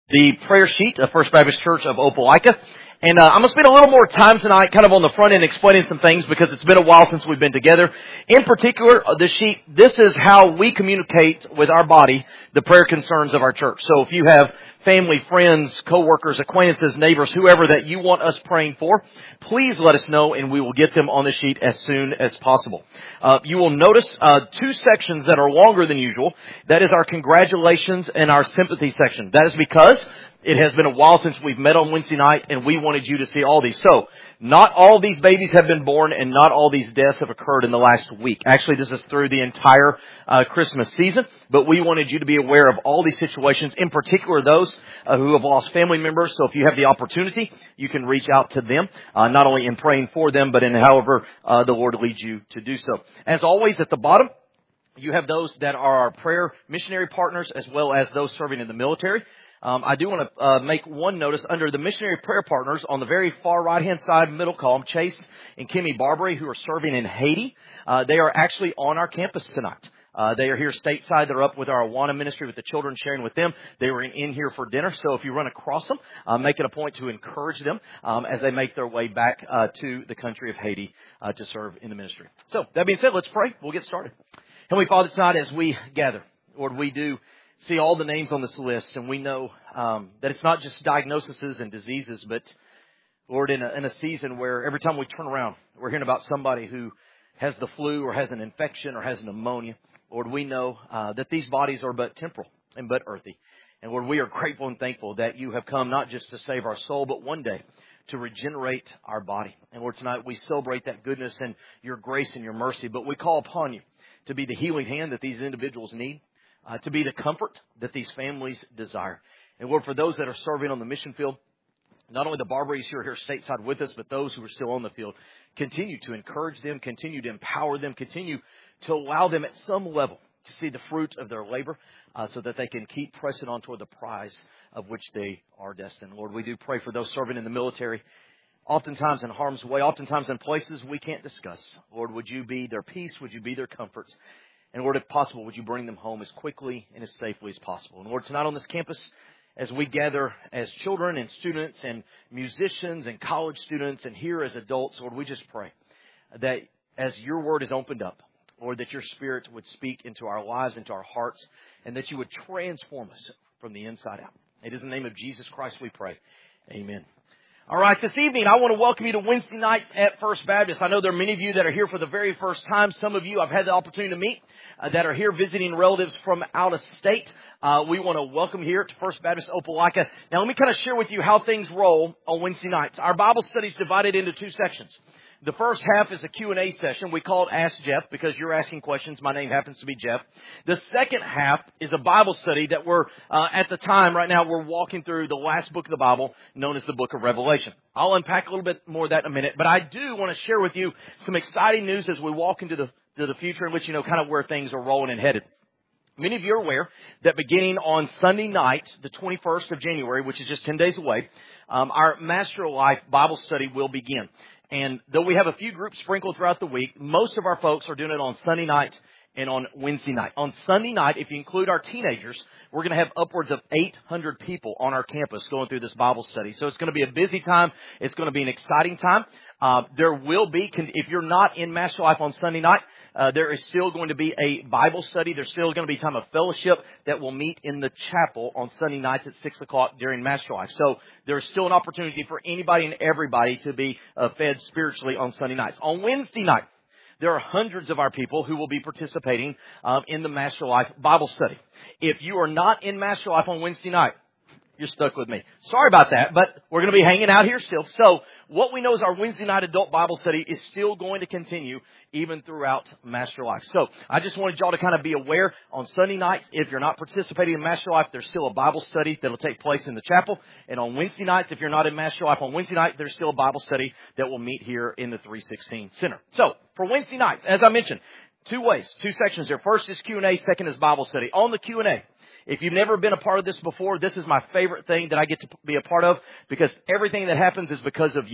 The prayer sheet of First Baptist Church of Opelika. And I'm going to spend a little more time tonight kind of on the front end explaining some things because it's been a while since we've been together. In particular, the sheet, this is how we communicate with our body the prayer concerns of our church. So if you have family, friends, co-workers, acquaintances, neighbors, whoever that you want us praying for, please let us know and we will get them on the sheet as soon as possible. You will notice two sections that are longer than usual. That is our congratulations and our sympathy section. That is because it has been a while since we've met on Wednesday night, and we wanted you to see all these. So, not all these babies have been born, and not all these deaths have occurred in the last week. Actually, this is through the entire Christmas season, but we wanted you to be aware of all these situations, in particular those who have lost family members. So if you have the opportunity, you can reach out to them, not only in praying for them, but in however the Lord leads you to do so. As always, at the bottom, you have those that are our prayer missionary partners, as well as those serving in the military. I do want to make one notice under the missionary prayer partners on the very far right-hand side, middle column, Chase and Kimmy Barbary, who are serving in Haiti. They are actually on our campus tonight. They are here stateside. They're up with our Awana ministry with the children, sharing with them. They were in here for dinner. So if you run across them, make it a point to encourage them as they make their way back to the country of Haiti to serve in the ministry. So that being said, let's pray. We'll get started. Heavenly Father, tonight as we gather, Lord, we do see all the names on this list, and we know that it's not just diagnoses and diseases, but, Lord, in a season where every time we turn around, we're hearing about somebody who has the flu or has an infection or has pneumonia. Lord, we know that these bodies are but temporal and but earthy. And, Lord, we are grateful and thankful that you have come not just to save our soul, but one day to regenerate our body. And, Lord, tonight we celebrate that goodness and your grace and your mercy, but we call upon you to be the healing hand that these individuals need. To be the comfort that these families desire. And Lord, for those that are serving on the mission field, not only the Barbarys who are here stateside with us, but those who are still on the field, continue to encourage them, continue to empower them, continue to allow them at some level to see the fruit of their labor so that they can keep pressing on toward the prize of which they are destined. Lord, we do pray for those serving in the military, oftentimes in harm's way, oftentimes in places we can't discuss. Lord, would you be their peace? Would you be their comfort? And Lord, if possible, would you bring them home as quickly and as safely as possible? And Lord, tonight on this campus, as we gather as children and students and musicians and college students and here as adults, Lord, we just pray that as your word is opened up, Lord, that your Spirit would speak into our lives, into our hearts, and that you would transform us from the inside out. It is in the name of Jesus Christ we pray. Amen. All right, this evening, I want to welcome you to Wednesday nights at First Baptist. I know there are many of you that are here for the very first time. Some of you I've had the opportunity to meet that are here visiting relatives from out of state. We want to welcome here to First Baptist Opelika. Now, let me kind of share with you how things roll on Wednesday nights. Our Bible study is divided into two sections. The first half is a Q&A session. We call it Ask Jeff because you're asking questions. My name happens to be Jeff. The second half is a Bible study that we're, at the time right now, we're walking through the last book of the Bible known as the book of Revelation. I'll unpack a little bit more of that in a minute, but I do want to share with you some exciting news as we walk into the future and let you know kind of where things are rolling and headed. Many of you are aware that beginning on Sunday night, the 21st of January, which is just 10 days away, our Master of Life Bible study will begin. And though we have a few groups sprinkled throughout the week, most of our folks are doing it on Sunday night and on Wednesday night. On Sunday night, if you include our teenagers, we're going to have upwards of 800 people on our campus going through this Bible study. So it's going to be a busy time. It's going to be an exciting time. There will be, if you're not in Master Life on Sunday night, there is still going to be a Bible study. There's still going to be time of fellowship that will meet in the chapel on Sunday nights at 6 o'clock during Master Life. So there's still an opportunity for anybody and everybody to be fed spiritually on Sunday nights. On Wednesday night, there are hundreds of our people who will be participating in the Master Life Bible study. If you are not in Master Life on Wednesday night, you're stuck with me. Sorry about that, but we're going to be hanging out here still. So what we know is our Wednesday night adult Bible study is still going to continue even throughout Master Life. So I just wanted y'all to kind of be aware on Sunday nights, if you're not participating in Master Life, there's still a Bible study that will take place in the chapel. And on Wednesday nights, if you're not in Master Life on Wednesday night, there's still a Bible study that will meet here in the 316 Center. So for Wednesday nights, as I mentioned, two ways, two sections here. First is Q&A, second is Bible study. On the Q&A, if you've never been a part of this before, this is my favorite thing that I get to be a part of because everything that happens is because of you.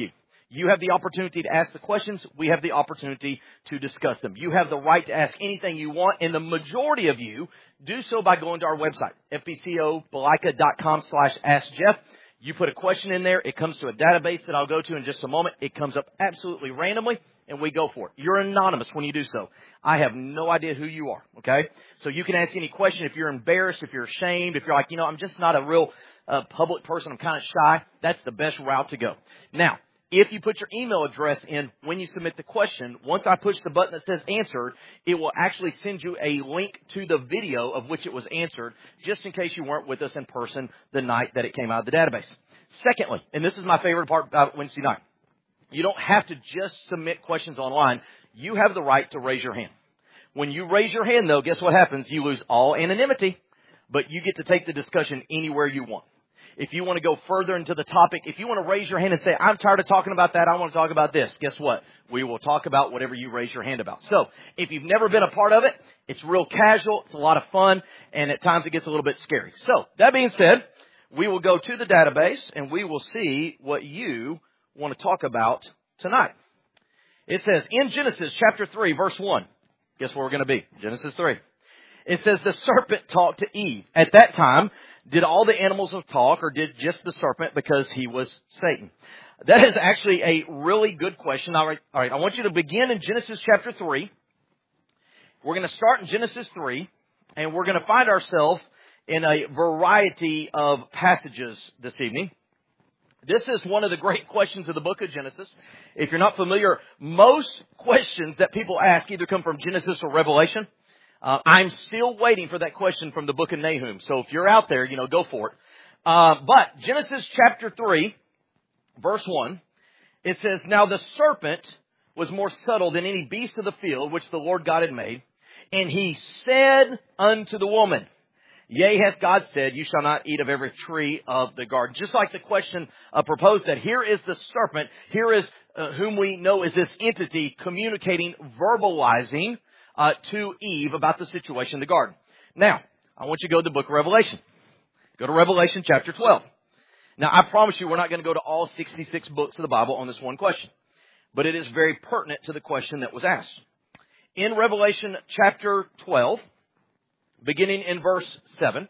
You have the opportunity to ask the questions. We have the opportunity to discuss them. You have the right to ask anything you want, and the majority of you do so by going to our website, fbcopalaika.com/askjeff. You put a question in there. It comes to a database that I'll go to in just a moment. It comes up absolutely randomly, and we go for it. You're anonymous when you do so. I have no idea who you are, okay? So you can ask any question. If you're embarrassed, if you're ashamed, if you're like, I'm just not a real public person, I'm kind of shy, that's the best route to go. Now, if you put your email address in when you submit the question, once I push the button that says answered, it will actually send you a link to the video of which it was answered, just in case you weren't with us in person the night that it came out of the database. Secondly, and this is my favorite part about Wednesday night, you don't have to just submit questions online. You have the right to raise your hand. When you raise your hand, though, guess what happens? You lose all anonymity, but you get to take the discussion anywhere you want. If you want to go further into the topic, if you want to raise your hand and say, I'm tired of talking about that, I want to talk about this, guess what? We will talk about whatever you raise your hand about. So, if you've never been a part of it, it's real casual, it's a lot of fun, and at times it gets a little bit scary. So, that being said, we will go to the database and we will see what you want to talk about tonight. It says, in Genesis chapter 3, verse 1, guess where we're going to be? Genesis 3. It says, the serpent talked to Eve. At that time, did all the animals talk, or did just the serpent because he was Satan? That is actually a really good question. All right. I want you to begin in Genesis chapter 3. We're going to start in Genesis 3, and we're going to find ourselves in a variety of passages this evening. This is one of the great questions of the book of Genesis. If you're not familiar, most questions that people ask either come from Genesis or Revelation. I'm still waiting for that question from the book of Nahum. So if you're out there, go for it. But Genesis chapter 3, verse 1, it says, now the serpent was more subtle than any beast of the field which the Lord God had made. And he said unto the woman, yea, hath God said, you shall not eat of every tree of the garden. Just like the question proposed that here is the serpent, here is whom we know is this entity communicating, verbalizing to Eve about the situation in the garden. Now, I want you to go to the book of Revelation. Go to Revelation chapter 12. Now, I promise you we're not going to go to all 66 books of the Bible on this one question. But it is very pertinent to the question that was asked. In Revelation chapter 12, beginning in verse 7,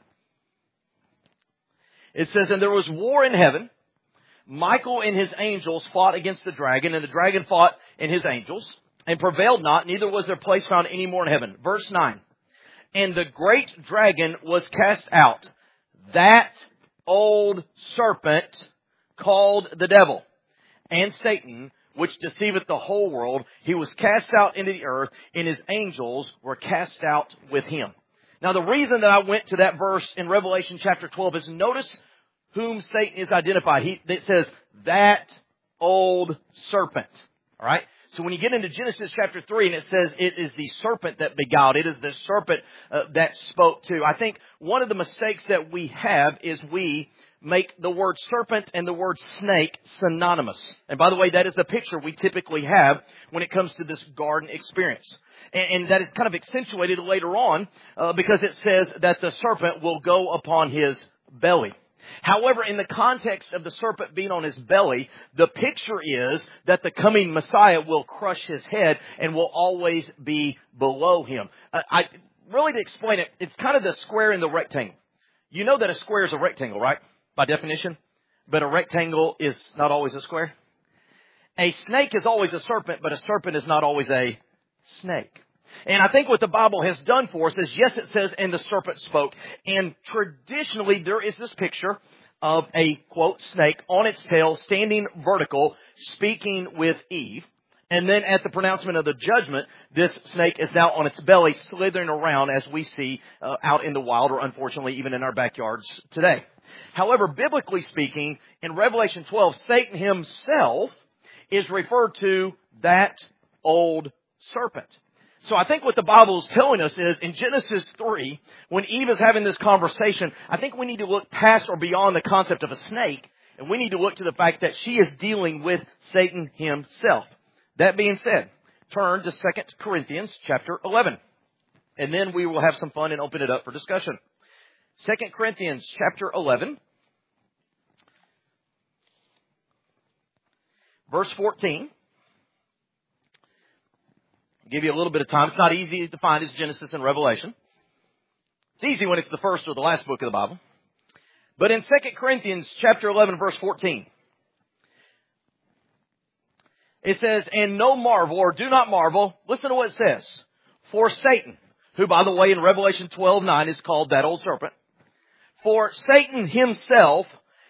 it says, and there was war in heaven. Michael and his angels fought against the dragon, and the dragon fought and his angels, and prevailed not, neither was their place found any more in heaven. Verse 9, and the great dragon was cast out, that old serpent called the devil and Satan, which deceiveth the whole world. He was cast out into the earth, and his angels were cast out with him. Now, the reason that I went to that verse in Revelation chapter 12 is notice whom Satan is identified. It says, that old serpent. All right? So when you get into Genesis chapter 3 and it says it is the serpent that beguiled, it is the serpent that spoke to. I think one of the mistakes that we have is we make the word serpent and the word snake synonymous. And by the way, that is the picture we typically have when it comes to this garden experience. And that is kind of accentuated later on because it says that the serpent will go upon his belly. However, in the context of the serpent being on his belly, the picture is that the coming Messiah will crush his head and will always be below him. Really, to explain it, it's kind of the square and the rectangle. You know that a square is a rectangle, right? By definition. But a rectangle is not always a square. A snake is always a serpent, but a serpent is not always a snake. And I think what the Bible has done for us is, yes, it says, and the serpent spoke. And traditionally, there is this picture of a, quote, snake on its tail, standing vertical, speaking with Eve. And then at the pronouncement of the judgment, this snake is now on its belly, slithering around as we see out in the wild, or unfortunately even in our backyards today. However, biblically speaking, in Revelation 12, Satan himself is referred to that old serpent. So I think what the Bible is telling us is, in Genesis 3, when Eve is having this conversation, I think we need to look past or beyond the concept of a snake, and we need to look to the fact that she is dealing with Satan himself. That being said, turn to 2 Corinthians chapter 11, and then we will have some fun and open it up for discussion. 2 Corinthians chapter 11, verse 14. I'll give you a little bit of time. It's not easy to find as Genesis and Revelation. It's easy when it's the first or the last book of the Bible. But in 2 Corinthians chapter 11, verse 14, it says, and no marvel, or do not marvel, listen to what it says, for Satan, who, by the way, in Revelation 12:9 is called that old serpent, for Satan himself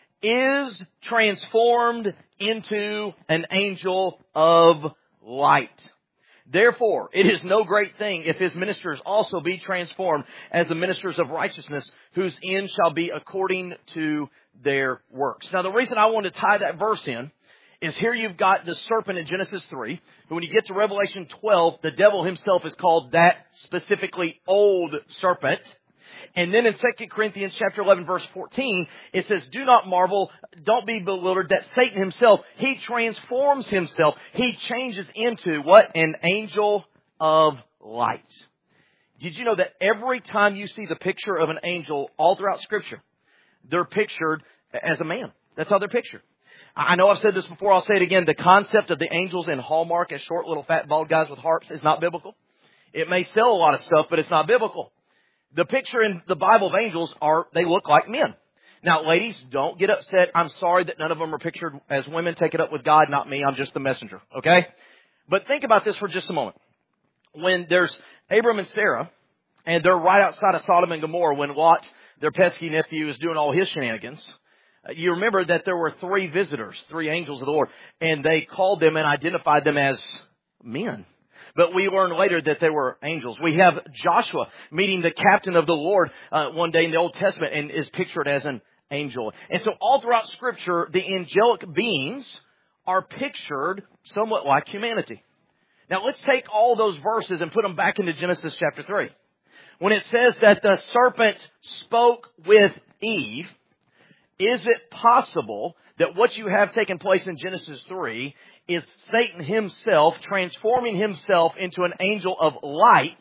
is transformed into an angel of light. Therefore, it is no great thing if his ministers also be transformed as the ministers of righteousness, whose end shall be according to their works. Now, the reason I want to tie that verse in is here you've got the serpent in Genesis 3. But when you get to Revelation 12, the devil himself is called that specifically old serpent. And then in 2 Corinthians chapter 11, verse 14, it says, do not marvel, don't be bewildered, that Satan himself, he transforms himself. He changes into what? An angel of light. Did you know that every time you see the picture of an angel all throughout Scripture, they're pictured as a man? That's how they're pictured. I know I've said this before, I'll say it again. The concept of the angels in Hallmark as short little fat bald guys with harps is not biblical. It may sell a lot of stuff, but it's not biblical. The picture in the Bible of angels they look like men. Now, ladies, don't get upset. I'm sorry that none of them are pictured as women. Take it up with God, not me. I'm just the messenger, okay? But think about this for just a moment. When there's Abram and Sarah, and they're right outside of Sodom and Gomorrah, when Lot, their pesky nephew, is doing all his shenanigans, you remember that there were 3 visitors, 3 angels of the Lord, and they called them and identified them as men. But we learn later that they were angels. We have Joshua meeting the captain of the Lord one day in the Old Testament and is pictured as an angel. And so all throughout Scripture, the angelic beings are pictured somewhat like humanity. Now let's take all those verses and put them back into Genesis chapter 3. When it says that the serpent spoke with Eve, is it possible that what you have taken place in Genesis 3 is Satan himself transforming himself into an angel of light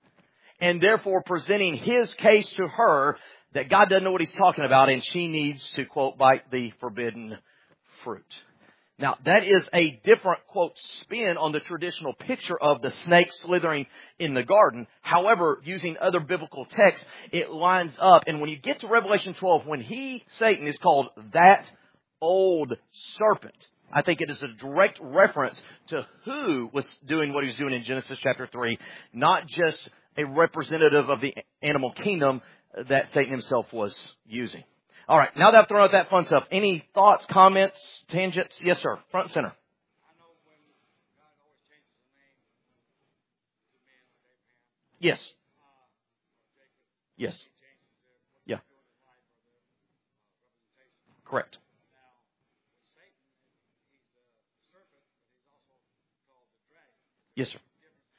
and therefore presenting his case to her that God doesn't know what he's talking about and she needs to, quote, bite the forbidden fruit? Now, that is a different, quote, spin on the traditional picture of the snake slithering in the garden. However, using other biblical texts, it lines up. And when you get to Revelation 12, when Satan, is called that old serpent, I think it is a direct reference to who was doing what he was doing in Genesis chapter 3, not just a representative of the animal kingdom that Satan himself was using. All right, now that I've thrown out that fun stuff, any thoughts, comments, tangents? Yes, sir. Front and center. I know when God always changes the name to men like Abraham. Yes. Jacob. Yes. He changes what Yeah. he's doing in life or the representation. Correct. Now, with Satan, he's the serpent, but he's also called the dragon. Yes, sir.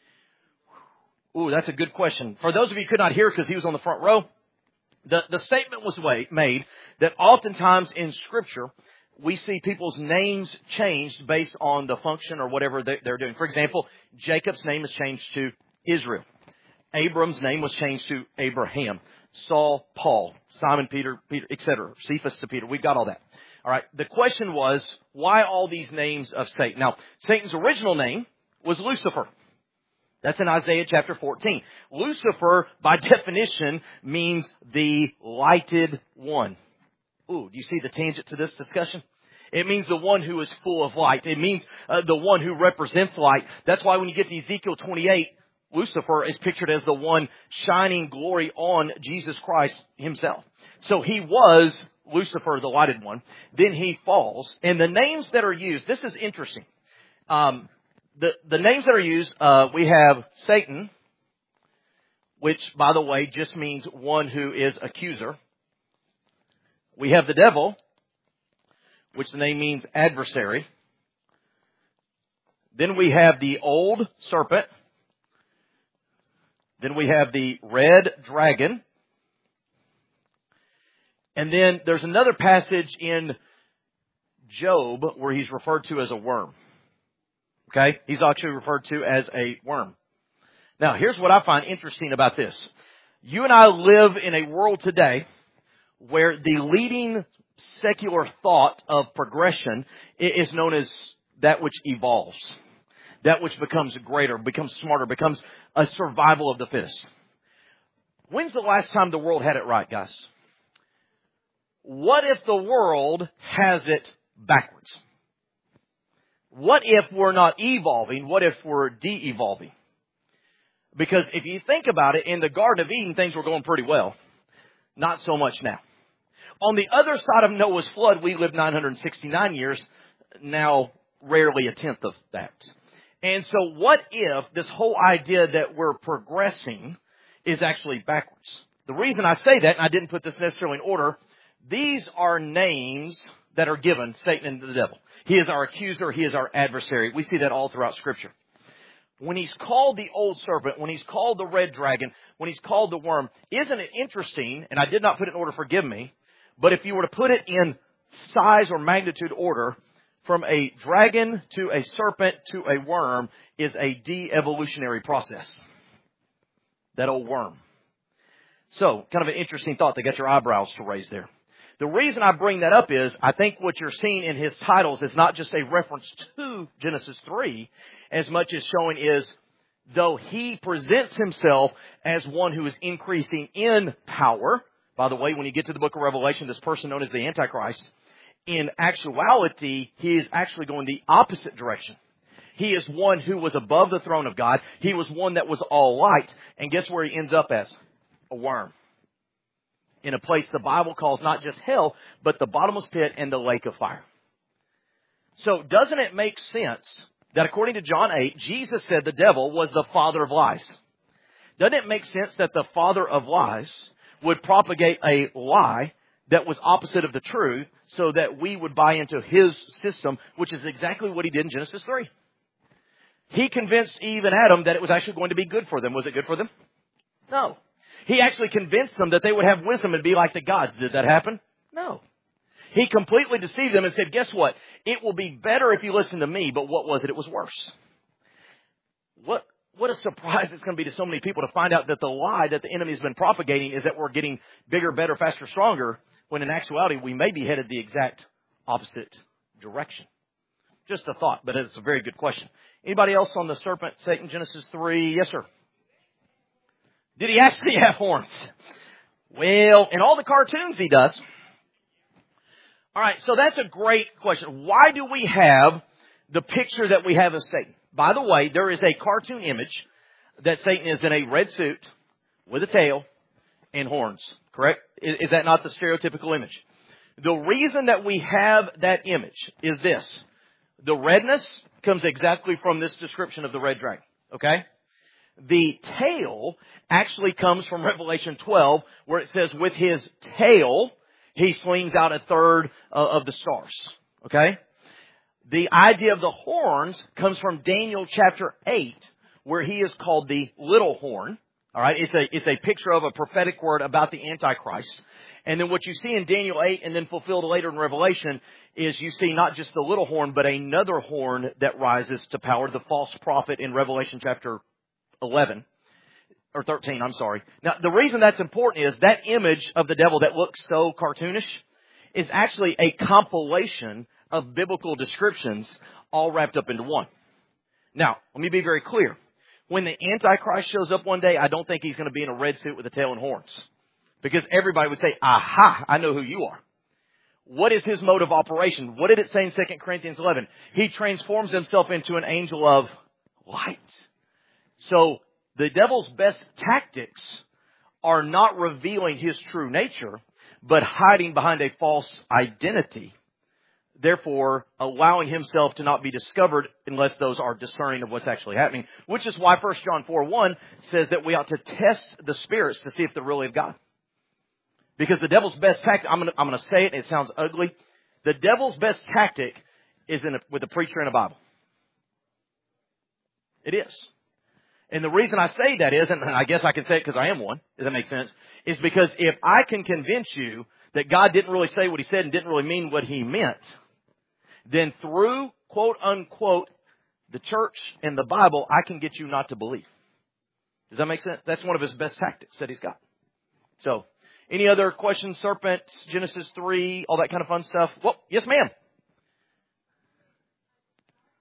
Ooh, that's a good question. For those of you who could not hear because he was on the front row, the statement was made that oftentimes in Scripture, we see people's names changed based on the function or whatever they're doing. For example, Jacob's name is changed to Israel. Abram's name was changed to Abraham. Saul, Paul. Simon, Peter, etc. Cephas to Peter. We've got all that. All right. The question was, why all these names of Satan? Now, Satan's original name was Lucifer. That's in Isaiah chapter 14. Lucifer, by definition, means the lighted one. Ooh, do you see the tangent to this discussion? It means the one who is full of light. It means the one who represents light. That's why when you get to Ezekiel 28, Lucifer is pictured as the one shining glory on Jesus Christ himself. So he was Lucifer, the lighted one. Then he falls. And the names that are used, this is interesting. The names that are used, we have Satan, which, by the way, just means one who is accuser. We have the devil, which the name means adversary. Then we have the old serpent. Then we have the red dragon. And then there's another passage in Job where he's referred to as a worm. Okay? He's actually referred to as a worm. Now, here's what I find interesting about this. You and I live in a world today where the leading secular thought of progression is known as that which evolves, that which becomes greater, becomes smarter, becomes a survival of the fittest. When's the last time the world had it right, guys? What if the world has it backwards? What if we're not evolving? What if we're de-evolving? Because if you think about it, in the Garden of Eden, things were going pretty well. Not so much now. On the other side of Noah's flood, we lived 969 years, now rarely a tenth of that. And so what if this whole idea that we're progressing is actually backwards? The reason I say that, and I didn't put this necessarily in order, these are names that are given, Satan and the devil. He is our accuser. He is our adversary. We see that all throughout Scripture. When he's called the old serpent, when he's called the red dragon, when he's called the worm, isn't it interesting, and I did not put it in order, forgive me, but if you were to put it in size or magnitude order, from a dragon to a serpent to a worm is a de-evolutionary process. That old worm. So, kind of an interesting thought to get your eyebrows to raise there. The reason I bring that up is, I think what you're seeing in his titles is not just a reference to Genesis 3, as much as showing is, though he presents himself as one who is increasing in power. By the way, when you get to the book of Revelation, this person known as the Antichrist, in actuality, he is actually going the opposite direction. He is one who was above the throne of God. He was one that was all light. And guess where he ends up as? A worm. In a place the Bible calls not just hell, but the bottomless pit and the lake of fire. So doesn't it make sense that according to John 8, Jesus said the devil was the father of lies? Doesn't it make sense that the father of lies would propagate a lie that was opposite of the truth so that we would buy into his system, which is exactly what he did in Genesis 3. He convinced Eve and Adam that it was actually going to be good for them. Was it good for them? No. He actually convinced them that they would have wisdom and be like the gods. Did that happen? No. He completely deceived them and said, guess what? It will be better if you listen to me, but what was it? It was worse. What a surprise it's going to be to so many people to find out that the lie that the enemy has been propagating is that we're getting bigger, better, faster, stronger, when in actuality we may be headed the exact opposite direction. Just a thought, but it's a very good question. Anybody else on the serpent, Satan, Genesis 3? Yes, sir. Did he actually have horns? Well, in all the cartoons he does. All right, so that's a great question. Why do we have the picture that we have of Satan? By the way, there is a cartoon image that Satan is in a red suit with a tail and horns, correct? Is that not the stereotypical image? The reason that we have that image is this. The redness comes exactly from this description of the red dragon, okay? The tail actually comes from Revelation 12, where it says with his tail, he slings out a third of the stars, okay? The idea of the horns comes from Daniel chapter 8, where he is called the little horn. All right, it's a picture of a prophetic word about the Antichrist. And then what you see in Daniel 8 and then fulfilled later in Revelation is you see not just the little horn, but another horn that rises to power, the false prophet in Revelation chapter 11. Or 13, I'm sorry. Now, the reason that's important is that image of the devil that looks so cartoonish is actually a compilation of biblical descriptions all wrapped up into one. Now, let me be very clear. When the Antichrist shows up one day, I don't think he's going to be in a red suit with a tail and horns. Because everybody would say, aha, I know who you are. What is his mode of operation? What did it say in 2 Corinthians 11? He transforms himself into an angel of light. So, the devil's best tactics are not revealing his true nature, but hiding behind a false identity. Therefore, allowing himself to not be discovered unless those are discerning of what's actually happening. Which is why 1 John 4:1 says that we ought to test the spirits to see if they're really of God. Because the devil's best tactic, I'm going to say it, and it sounds ugly. The devil's best tactic is with a preacher and a Bible. It is. And the reason I say that is, and I guess I can say it because I am one, does that make sense? Is because if I can convince you that God didn't really say what he said and didn't really mean what he meant, then through, quote unquote, the church and the Bible, I can get you not to believe. Does that make sense? That's one of his best tactics that he's got. So, any other questions? Serpent, Genesis 3, all that kind of fun stuff? Well, yes, ma'am.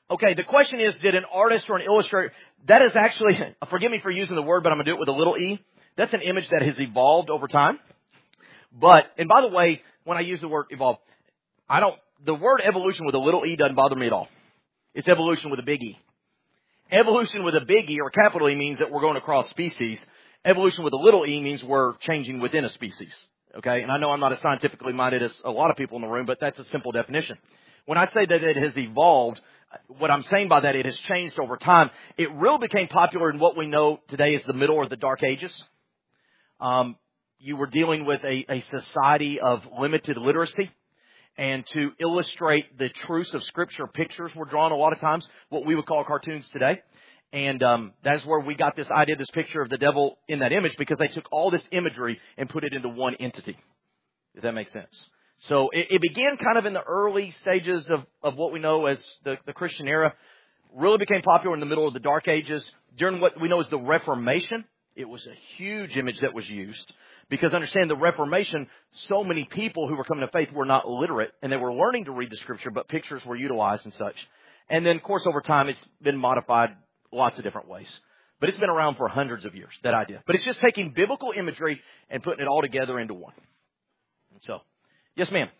Okay, the question is, did an artist or an illustrator, that is actually, forgive me for using the word, but I'm going to do it with a little e. That's an image that has evolved over time. But, and by the way, when I use the word evolve, the word evolution with a little e doesn't bother me at all. It's evolution with a big E. Evolution with a big E or a capital E means that we're going across species. Evolution with a little e means we're changing within a species. Okay, and I know I'm not as scientifically minded as a lot of people in the room, but that's a simple definition. When I say that it has evolved, what I'm saying by that, it has changed over time. It really became popular in what we know today as the Middle or the Dark Ages. You were dealing with a society of limited literacy. And to illustrate the truths of Scripture, pictures were drawn a lot of times, what we would call cartoons today. And that's where we got this idea, this picture of the devil in that image, because they took all this imagery and put it into one entity, if that makes sense. So it began kind of in the early stages of what we know as the Christian era, really became popular in the middle of the Dark Ages. During what we know as the Reformation, it was a huge image that was used. Because understand, the Reformation, so many people who were coming to faith were not literate, and they were learning to read the Scripture, but pictures were utilized and such. And then, of course, over time, it's been modified lots of different ways. But it's been around for hundreds of years, that idea. But it's just taking biblical imagery and putting it all together into one. So, yes, ma'am.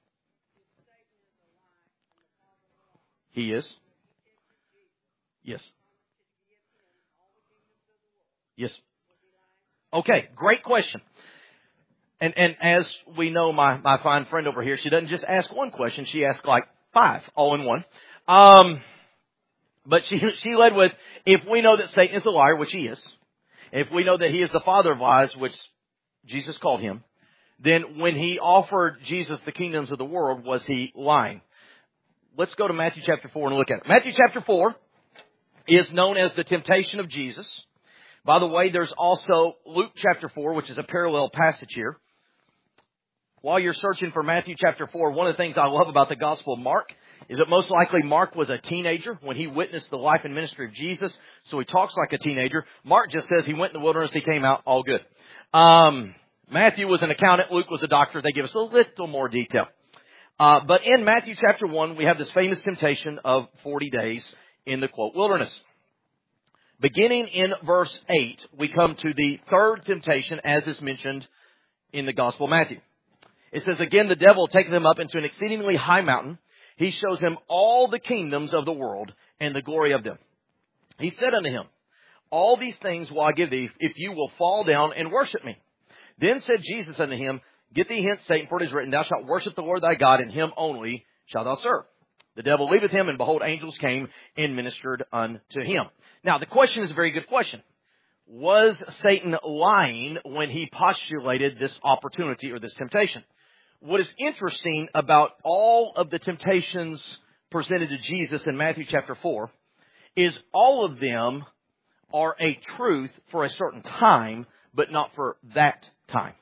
He is. Yes. Yes. Okay, great question. And as we know, my fine friend over here, she doesn't just ask one question, she asks like 5 all in one. But she led with, if we know that Satan is a liar, which he is, if we know that he is the father of lies, which Jesus called him, then when he offered Jesus the kingdoms of the world, was he lying? Let's go to Matthew chapter 4 and look at it. Matthew chapter 4 is known as the temptation of Jesus. By the way, there's also Luke chapter 4, which is a parallel passage here. While you're searching for Matthew chapter 4, one of the things I love about the Gospel of Mark is that most likely Mark was a teenager when he witnessed the life and ministry of Jesus, so he talks like a teenager. Mark just says he went in the wilderness, he came out, all good. Matthew was an accountant, Luke was a doctor. They give us a little more detail. But in Matthew chapter 1, we have this famous temptation of 40 days in the, quote, wilderness. Beginning in verse 8, we come to the third temptation as is mentioned in the Gospel of Matthew. It says, again, the devil taking him up into an exceedingly high mountain. He shows him all the kingdoms of the world and the glory of them. He said unto him, all these things will I give thee, if you will fall down and worship me. Then said Jesus unto him, get thee hence, Satan, for it is written, thou shalt worship the Lord thy God, and him only shalt thou serve. The devil leaveth him, and behold, angels came and ministered unto him. Now, the question is a very good question. Was Satan lying when he postulated this opportunity or this temptation? What is interesting about all of the temptations presented to Jesus in Matthew chapter 4 is all of them are a truth for a certain time, but not for that time.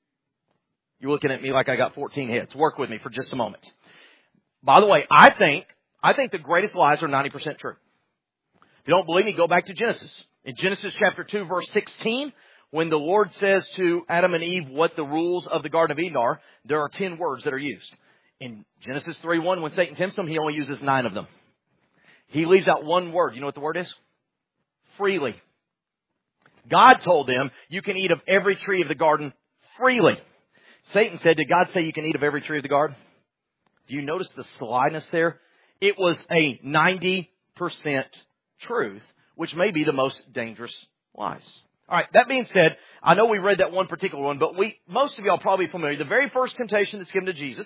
You're looking at me like I got 14 heads. Work with me for just a moment. By the way, I think the greatest lies are 90% true. If you don't believe me, go back to Genesis. In Genesis chapter 2, verse 16, when the Lord says to Adam and Eve what the rules of the Garden of Eden are, there are 10 words that are used. In Genesis 3:1, when Satan tempts him, he only uses 9 of them. He leaves out one word. You know what the word is? Freely. God told them, you can eat of every tree of the garden freely. Satan said, did God say you can eat of every tree of the garden? Do you notice the slyness there? It was a 90% truth, which may be the most dangerous lies. All right, that being said, I know we read that one particular one, but most of y'all are probably familiar. The very first temptation that's given to Jesus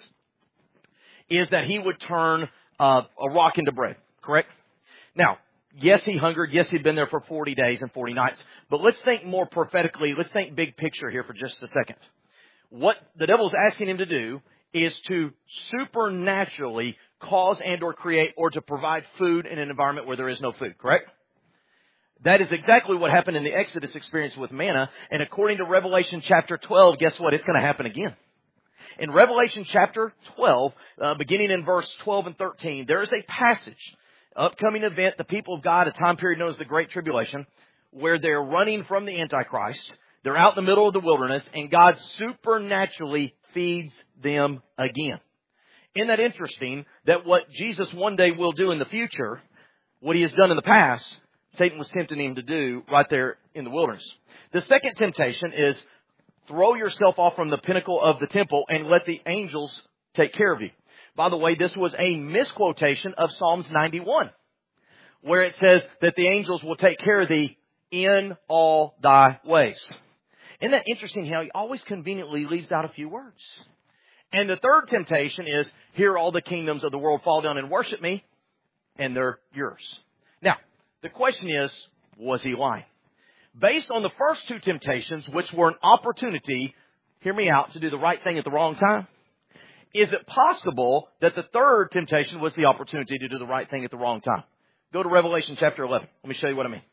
is that he would turn a rock into bread, correct? Now, yes, he hungered. Yes, he'd been there for 40 days and 40 nights. But let's think more prophetically. Let's think big picture here for just a second. What the devil's asking him to do is to supernaturally cause and or create or to provide food in an environment where there is no food, correct? That is exactly what happened in the Exodus experience with manna. And according to Revelation chapter 12, guess what? It's going to happen again. In Revelation chapter 12, beginning in verse 12 and 13, there is a passage, upcoming event, the people of God, a time period known as the Great Tribulation, where they're running from the Antichrist. They're out in the middle of the wilderness, and God supernaturally feeds them again. Isn't that interesting that what Jesus one day will do in the future, what he has done in the past, Satan was tempting him to do right there in the wilderness. The second temptation is throw yourself off from the pinnacle of the temple and let the angels take care of you. By the way, this was a misquotation of Psalms 91, where it says that the angels will take care of thee in all thy ways. Isn't that interesting how he always conveniently leaves out a few words? And the third temptation is, here all the kingdoms of the world fall down and worship me, and they're yours. Now, the question is, was he lying? Based on the first two temptations, which were an opportunity, hear me out, to do the right thing at the wrong time, is it possible that the third temptation was the opportunity to do the right thing at the wrong time? Go to Revelation chapter 11. Let me show you what I mean.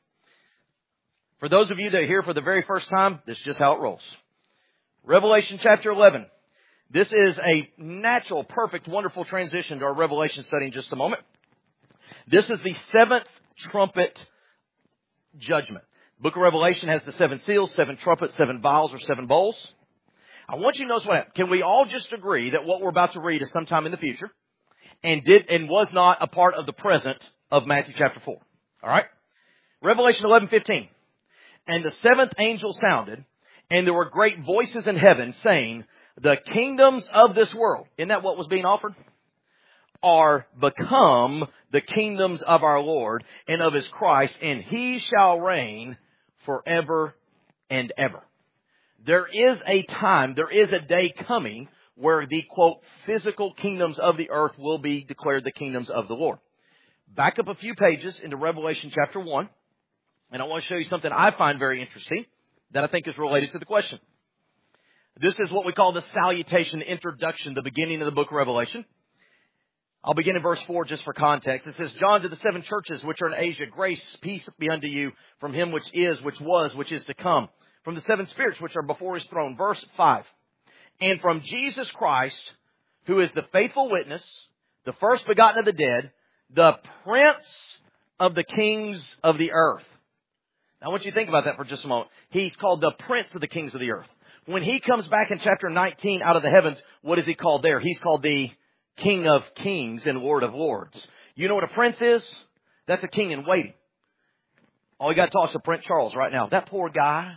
For those of you that are here for the very first time, this is just how it rolls. Revelation chapter 11. This is a natural, perfect, wonderful transition to our Revelation study in just a moment. This is the seventh trumpet judgment. The book of Revelation has the 7 seals, 7 trumpets, 7 vials, or 7 bowls. I want you to notice what happened. Can we all just agree that what we're about to read is sometime in the future and was not a part of the present of Matthew chapter 4? All right? Revelation 11:15. And the seventh angel sounded, and there were great voices in heaven saying, the kingdoms of this world, isn't that what was being offered? Are become the kingdoms of our Lord and of His Christ, and He shall reign forever and ever. There is a time, there is a day coming where the, quote, physical kingdoms of the earth will be declared the kingdoms of the Lord. Back up a few pages into Revelation chapter 1, and I want to show you something I find very interesting that I think is related to the question. This is what we call the salutation, the introduction, the beginning of the book of Revelation. I'll begin in verse 4 just for context. It says, John to the 7 churches which are in Asia, grace, peace be unto you from Him which is, which was, which is to come, from the 7 spirits which are before His throne. Verse 5. And from Jesus Christ, who is the faithful witness, the first begotten of the dead, the Prince of the kings of the earth. Now I want you to think about that for just a moment. He's called the Prince of the kings of the earth. When He comes back in chapter 19 out of the heavens, what is He called there? He's called the King of kings and Lord of lords. You know what a prince is? That's a king in waiting. All you got to talk is to Prince Charles right now. That poor guy.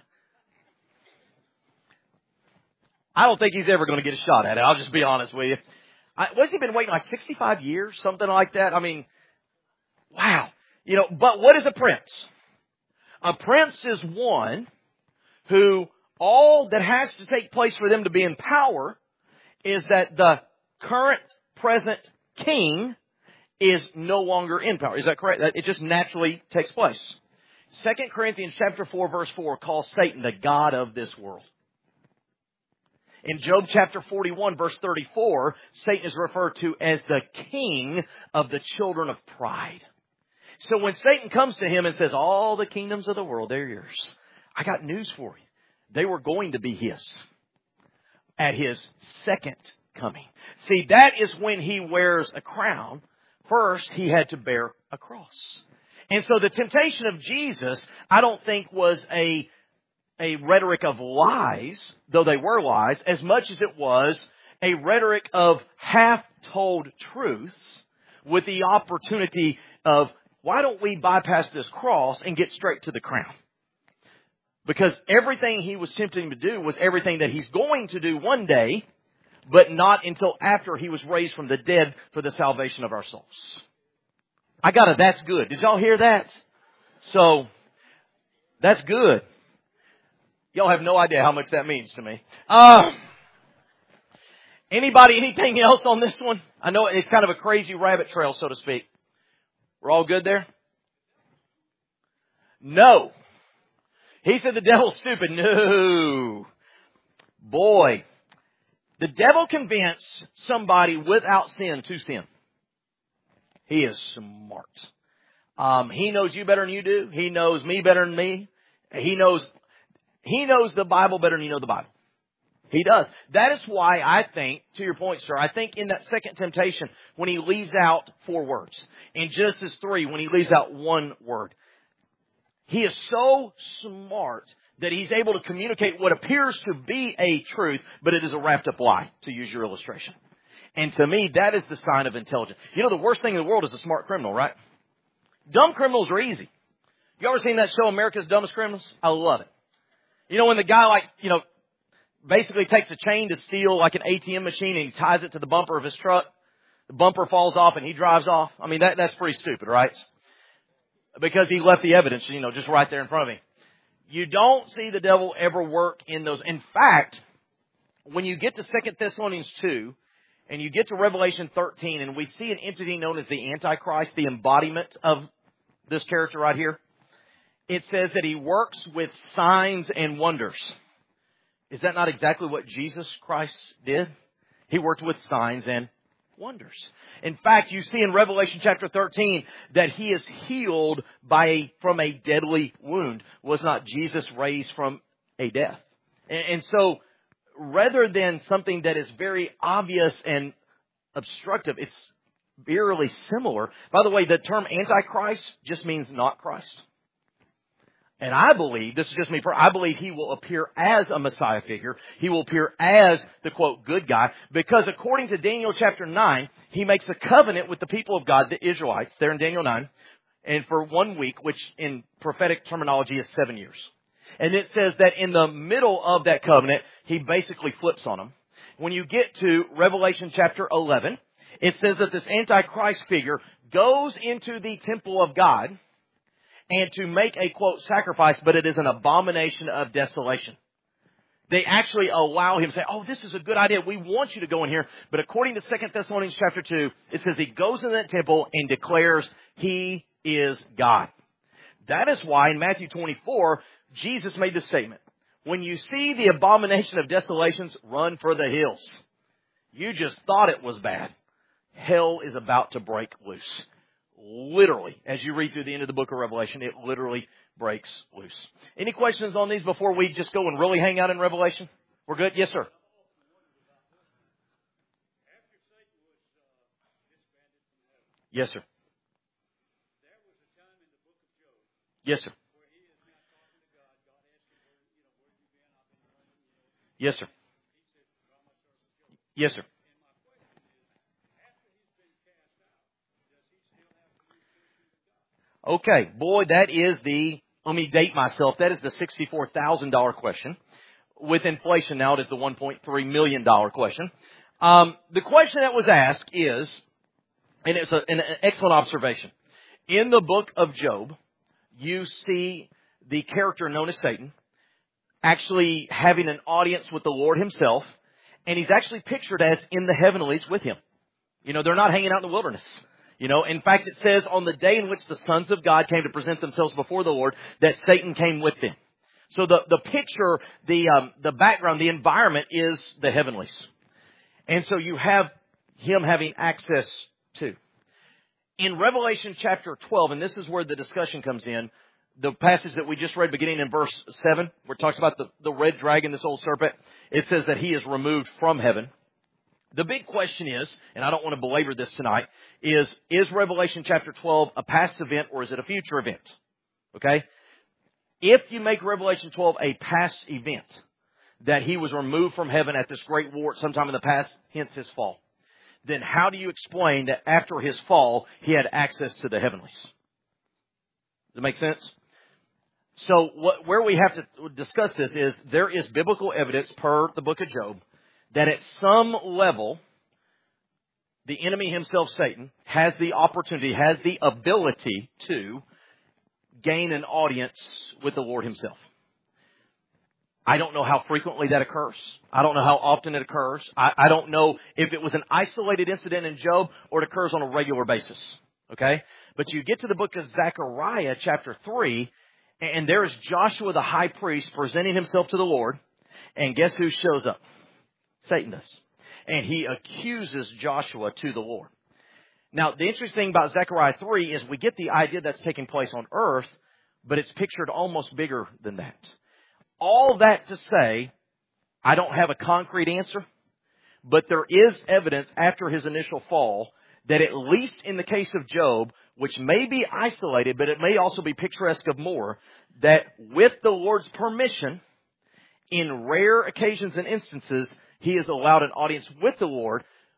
I don't think he's ever going to get a shot at it. I'll just be honest with you. What's he been waiting, like 65 years? Something like that? I mean, wow. You know, but what is a prince? A prince is one who all that has to take place for them to be in power is that the current present king is no longer in power. Is that correct? It just naturally takes place. 2 Corinthians chapter 4 verse 4 calls Satan the god of this world. In Job chapter 41 verse 34, Satan is referred to as the king of the children of pride. So when Satan comes to him and says, all the kingdoms of the world, they're yours, I got news for you. They were going to be His at His second coming. See, that is when He wears a crown. First, He had to bear a cross. And so the temptation of Jesus, I don't think was a rhetoric of lies, though they were lies, as much as it was a rhetoric of half-told truths with the opportunity of, why don't we bypass this cross and get straight to the crown? Because everything He was tempting him to do was everything that He's going to do one day, but not until after He was raised from the dead for the salvation of our souls. That's good. Did y'all hear that? So, that's good. Y'all have no idea how much that means to me. Anybody, anything else on this one? I know it's kind of a crazy rabbit trail, so to speak. We're all good there? No. He said the devil's stupid. No. Boy. The devil convinced somebody without sin to sin. He is smart. He knows you better than you do. He knows me better than me. He knows the Bible better than you know the Bible. He does. That is why I think, to your point, sir, I think in that second temptation, when he leaves out 4 words. In Genesis 3, when he leaves out 1 word. He is so smart that he's able to communicate what appears to be a truth, but it is a wrapped up lie, to use your illustration. And to me, that is the sign of intelligence. You know, the worst thing in the world is a smart criminal, right? Dumb criminals are easy. You ever seen that show, America's Dumbest Criminals? I love it. You know, when the guy, basically takes a chain to steal like an ATM machine and he ties it to the bumper of his truck. The bumper falls off and he drives off. I mean, that's pretty stupid, right? Because he left the evidence, just right there in front of him. You don't see the devil ever work in those. In fact, when you get to 2 Thessalonians 2 and you get to Revelation 13 and we see an entity known as the Antichrist, the embodiment of this character right here, it says that he works with signs and wonders. Is that not exactly what Jesus Christ did? He worked with signs and wonders. In fact, you see in Revelation chapter 13 that he is healed from a deadly wound. Was not Jesus raised from a death? And so, rather than something that is very obvious and obstructive, it's eerily similar. By the way, the term Antichrist just means not Christ. And I believe, this is just me, I believe he will appear as a Messiah figure. He will appear as the, quote, good guy. Because according to Daniel chapter 9, he makes a covenant with the people of God, the Israelites, there in Daniel 9, and for 1 week, which in prophetic terminology is 7 years. And it says that in the middle of that covenant, he basically flips on them. When you get to Revelation chapter 11, it says that this Antichrist figure goes into the temple of God and to make a, quote, sacrifice, but it is an abomination of desolation. They actually allow him to say, oh, this is a good idea. We want you to go in here. But according to 2 Thessalonians chapter 2, it says he goes in that temple and declares he is God. That is why in Matthew 24, Jesus made this statement. When you see the abomination of desolations, run for the hills. You just thought it was bad. Hell is about to break loose. Literally, as you read through the end of the book of Revelation, it literally breaks loose. Any questions on these before we just go and really hang out in Revelation? We're good? Yes, sir. Yes, sir. Yes, sir. Yes, sir. Yes, sir. Okay, boy, that is let me date myself, that is the $64,000 question. With inflation now, it is the $1.3 million question. The question that was asked is, and it's an excellent observation. In the book of Job, you see the character known as Satan actually having an audience with the Lord himself, and he's actually pictured as in the heavenlies with him. They're not hanging out in the wilderness. In fact, it says on the day in which the sons of God came to present themselves before the Lord, that Satan came with them. So the picture, the background, the environment is the heavenlies. And so you have him having access to. In Revelation chapter 12, and this is where the discussion comes in, the passage that we just read beginning in verse 7, where it talks about the red dragon, this old serpent, it says that he is removed from heaven. The big question is, and I don't want to belabor this tonight, is Revelation chapter 12 a past event or is it a future event? Okay? If you make Revelation 12 a past event, that he was removed from heaven at this great war sometime in the past, hence his fall, then how do you explain that after his fall, he had access to the heavenlies? Does it make sense? So where we have to discuss this is there is biblical evidence per the book of Job that at some level, the enemy himself, Satan, has the opportunity, has the ability to gain an audience with the Lord himself. I don't know how frequently that occurs. I don't know how often it occurs. I don't know if it was an isolated incident in Job or it occurs on a regular basis. Okay? But you get to the book of Zechariah, chapter 3, and there is Joshua the high priest presenting himself to the Lord. And guess who shows up? Satan does. And he accuses Joshua to the Lord. Now, the interesting thing about Zechariah 3 is we get the idea that's taking place on earth, but it's pictured almost bigger than that. All that to say, I don't have a concrete answer, but there is evidence after his initial fall that at least in the case of Job, which may be isolated, but it may also be picturesque of more, that with the Lord's permission, in rare occasions and instances, he has allowed an audience with the Lord,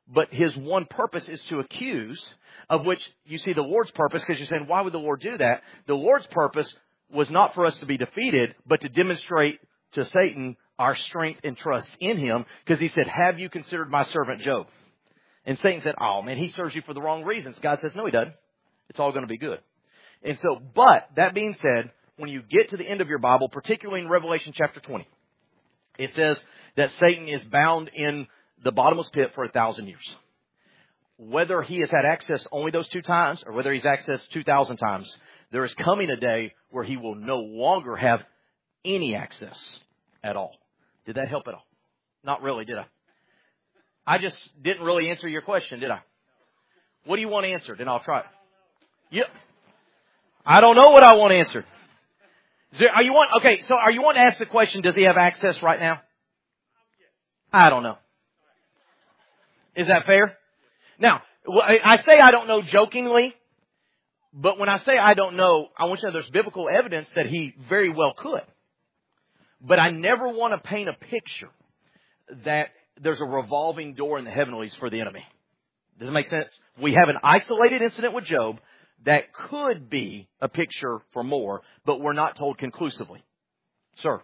But his one purpose is to accuse, of which you see the Lord's purpose, because you're saying, why would the Lord do that? The Lord's purpose was not for us to be defeated, but to demonstrate to Satan our strength and trust in him, because he said, have you considered my servant Job? And Satan said, oh man, he serves you for the wrong reasons. God says, no, he doesn't. It's all going to be good. And so, but that being said, when you get to the end of your Bible, particularly in Revelation chapter 20, it says that Satan is bound in the bottomless pit for 1,000 years. Whether he has had access only those 2 times or whether he's accessed 2,000 times, there is coming a day where he will no longer have any access at all. Did that help at all? Not really, did I? I just didn't really answer your question, did I? What do you want answered? And I'll try it. Yep. I don't know what I want answered. Are you want to ask the question, does he have access right now? I don't know. Is that fair? Now, I say I don't know jokingly, but when I say I don't know, I want you to know there's biblical evidence that he very well could. But I never want to paint a picture that there's a revolving door in the heavenlies for the enemy. Does it make sense? We have an isolated incident with Job that could be a picture for more, but we're not told conclusively. Sir.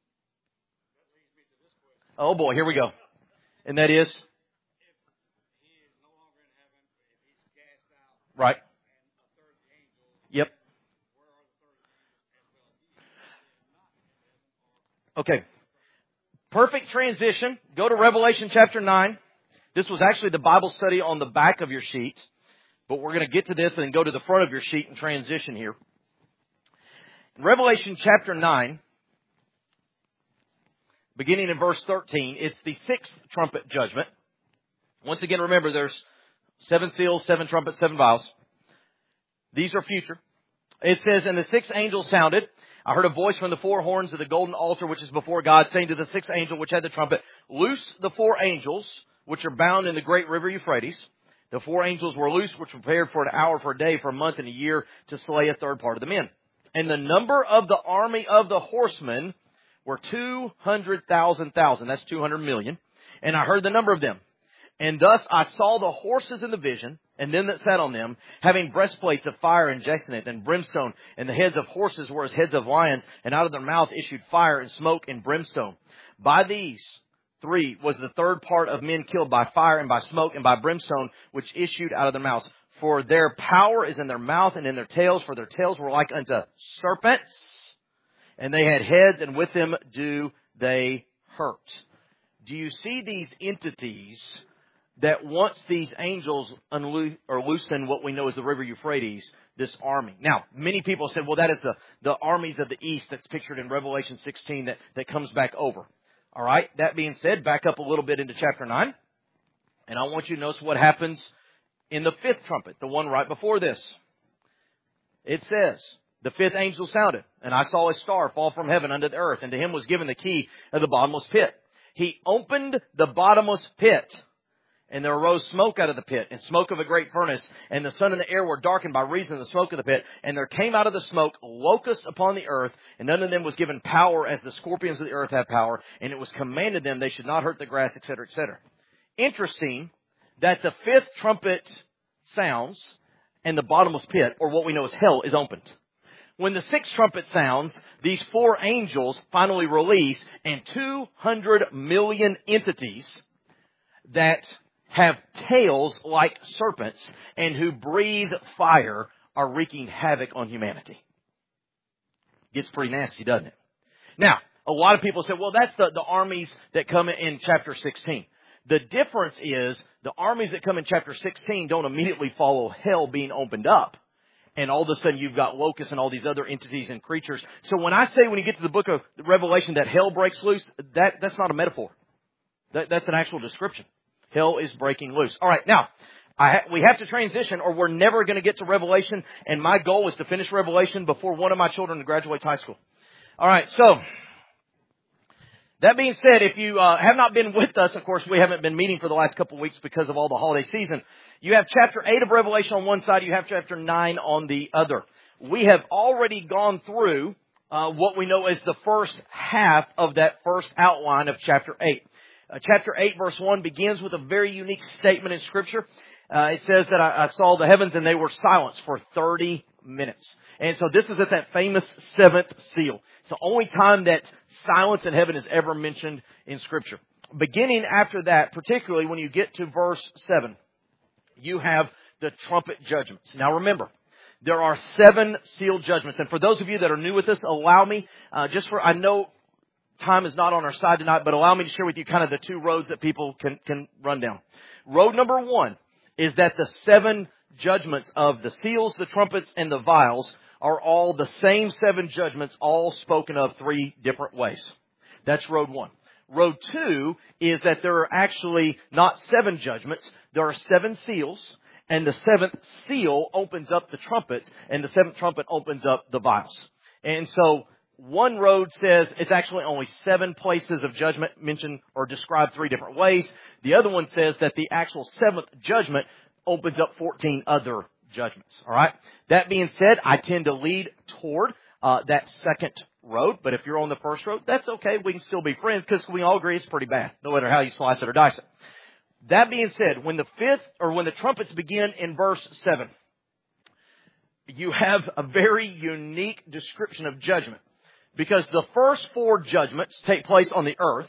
Oh boy, here we go. And that is? Right. Yep. Okay. Perfect transition. Go to Revelation chapter 9. This was actually the Bible study on the back of your sheet. But we're going to get to this and then go to the front of your sheet and transition here. In Revelation chapter 9, beginning in verse 13, it's the 6th trumpet judgment. Once again, remember, there's 7 seals, 7 trumpets, 7 vials. These are future. It says, and the 6th angel sounded. I heard a voice from the 4 horns of the golden altar, which is before God, saying to the 6th angel, which had the trumpet, loose the 4 angels, which are bound in the great river Euphrates. The 4 angels were loose, which were prepared for an hour, for a day, for a month, and a year, to slay a third part of the men. And the number of the army of the horsemen were 200,000. That's 200 million. And I heard the number of them. And thus I saw the horses in the vision, and them that sat on them, having breastplates of fire and jacinth and brimstone, and the heads of horses were as heads of lions, and out of their mouth issued fire and smoke and brimstone. By these 3 was the third part of men killed by fire and by smoke and by brimstone, which issued out of their mouths. For their power is in their mouth and in their tails, for their tails were like unto serpents, and they had heads, and with them do they hurt. Do you see these entities that once these angels loosen what we know as the river Euphrates, this army? Now, many people said, well, that is the armies of the east that's pictured in Revelation 16 that comes back over. All right. That being said, back up a little bit into chapter 9. And I want you to notice what happens in the 5th trumpet, the one right before this. It says, the 5th angel sounded, and I saw a star fall from heaven unto the earth, and to him was given the key of the bottomless pit. He opened the bottomless pit, and there arose smoke out of the pit, and smoke of a great furnace, and the sun and the air were darkened by reason of the smoke of the pit. And there came out of the smoke locusts upon the earth, and none of them was given power as the scorpions of the earth have power, and it was commanded them they should not hurt the grass, etc., etc. Interesting that the 5th trumpet sounds, and the bottomless pit, or what we know as hell, is opened. When the 6th trumpet sounds, these 4 angels finally release, and 200 million entities that have tails like serpents and who breathe fire are wreaking havoc on humanity. Gets pretty nasty, doesn't it? Now, a lot of people say, well, that's the armies that come in chapter 16. The difference is the armies that come in chapter 16 don't immediately follow hell being opened up. And all of a sudden you've got locusts and all these other entities and creatures. So when I say when you get to the book of Revelation that hell breaks loose, that's not a metaphor. That's an actual description. Hell is breaking loose. All right, now, we have to transition or we're never going to get to Revelation. And my goal is to finish Revelation before one of my children graduates high school. All right, so that being said, if you have not been with us, of course, we haven't been meeting for the last couple of weeks because of all the holiday season. You have chapter 8 of Revelation on one side. You have chapter 9 on the other. We have already gone through what we know as the first half of that first outline of chapter 8. Chapter 8, verse 1 begins with a very unique statement in Scripture. It says that I saw the heavens and they were silenced for 30 minutes. And so this is at that famous seventh seal. It's the only time that silence in heaven is ever mentioned in Scripture. Beginning after that, particularly when you get to verse 7, you have the trumpet judgments. Now remember, there are 7 sealed judgments. And for those of you that are new with this, allow me, I know time is not on our side tonight, but allow me to share with you kind of the 2 roads that people can run down. Road number 1 is that the 7 judgments of the seals, the trumpets, and the vials are all the same 7 judgments, all spoken of 3 different ways. That's road 1. Road 2 is that there are actually not 7 judgments. There are 7 seals, and the 7th seal opens up the trumpets, and the 7th trumpet opens up the vials. And so one road says it's actually only 7 places of judgment mentioned or described 3 different ways. The other one says that the actual 7th judgment opens up 14 other judgments. All right. That being said, I tend to lead toward that second road. But if you're on the first road, that's okay. We can still be friends because we all agree it's pretty bad, no matter how you slice it or dice it. That being said, when the trumpets begin in verse 7, you have a very unique description of judgment. Because the first 4 judgments take place on the earth,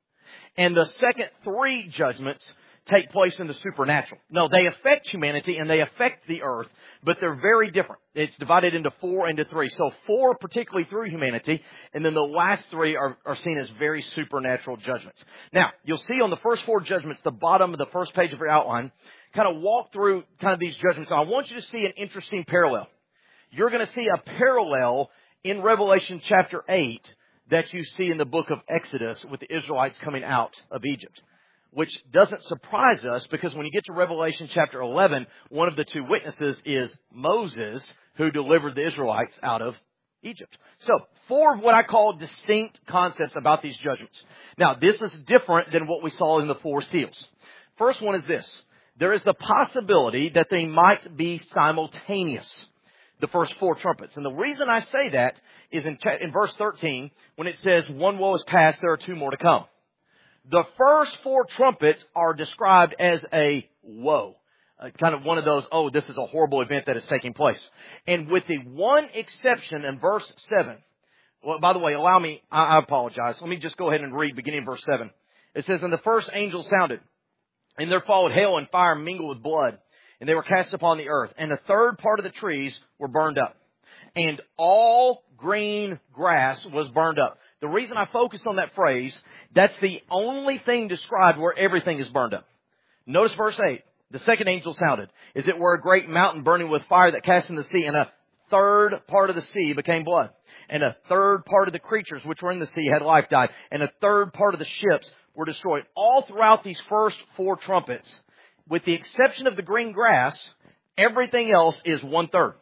and the second 3 judgments take place in the supernatural. No, they affect humanity and they affect the earth, but they're very different. It's divided into 4 and into 3. So 4 particularly through humanity, and then the last 3 are seen as very supernatural judgments. Now, you'll see on the first 4 judgments, the bottom of the first page of your outline, kind of walk through kind of these judgments. And I want you to see an interesting parallel. You're going to see a parallel in Revelation chapter 8 that you see in the book of Exodus with the Israelites coming out of Egypt. Which doesn't surprise us because when you get to Revelation chapter 11, one of the 2 witnesses is Moses, who delivered the Israelites out of Egypt. So, 4 what I call distinct concepts about these judgments. Now, this is different than what we saw in the 4 seals. First one is this. There is the possibility that they might be simultaneous. The first 4 trumpets. And the reason I say that is in verse 13, when it says, 1 woe is past, there are 2 more to come. The first 4 trumpets are described as a woe. Kind of one of those, this is a horrible event that is taking place. And with the one exception in verse 7, well, by the way, allow me, I apologize. Let me just go ahead and read beginning in verse 7. It says, and the first angel sounded, and there followed hail and fire mingled with blood. And they were cast upon the earth, and a third part of the trees were burned up. And all green grass was burned up. The reason I focused on that phrase, that's the only thing described where everything is burned up. Notice verse 8. The second angel sounded. Is it where a great mountain burning with fire that cast in the sea, and a third part of the sea became blood. And a third part of the creatures which were in the sea had life died. And a third part of the ships were destroyed. All throughout these first 4 trumpets, with the exception of the green grass, everything else is 1/3.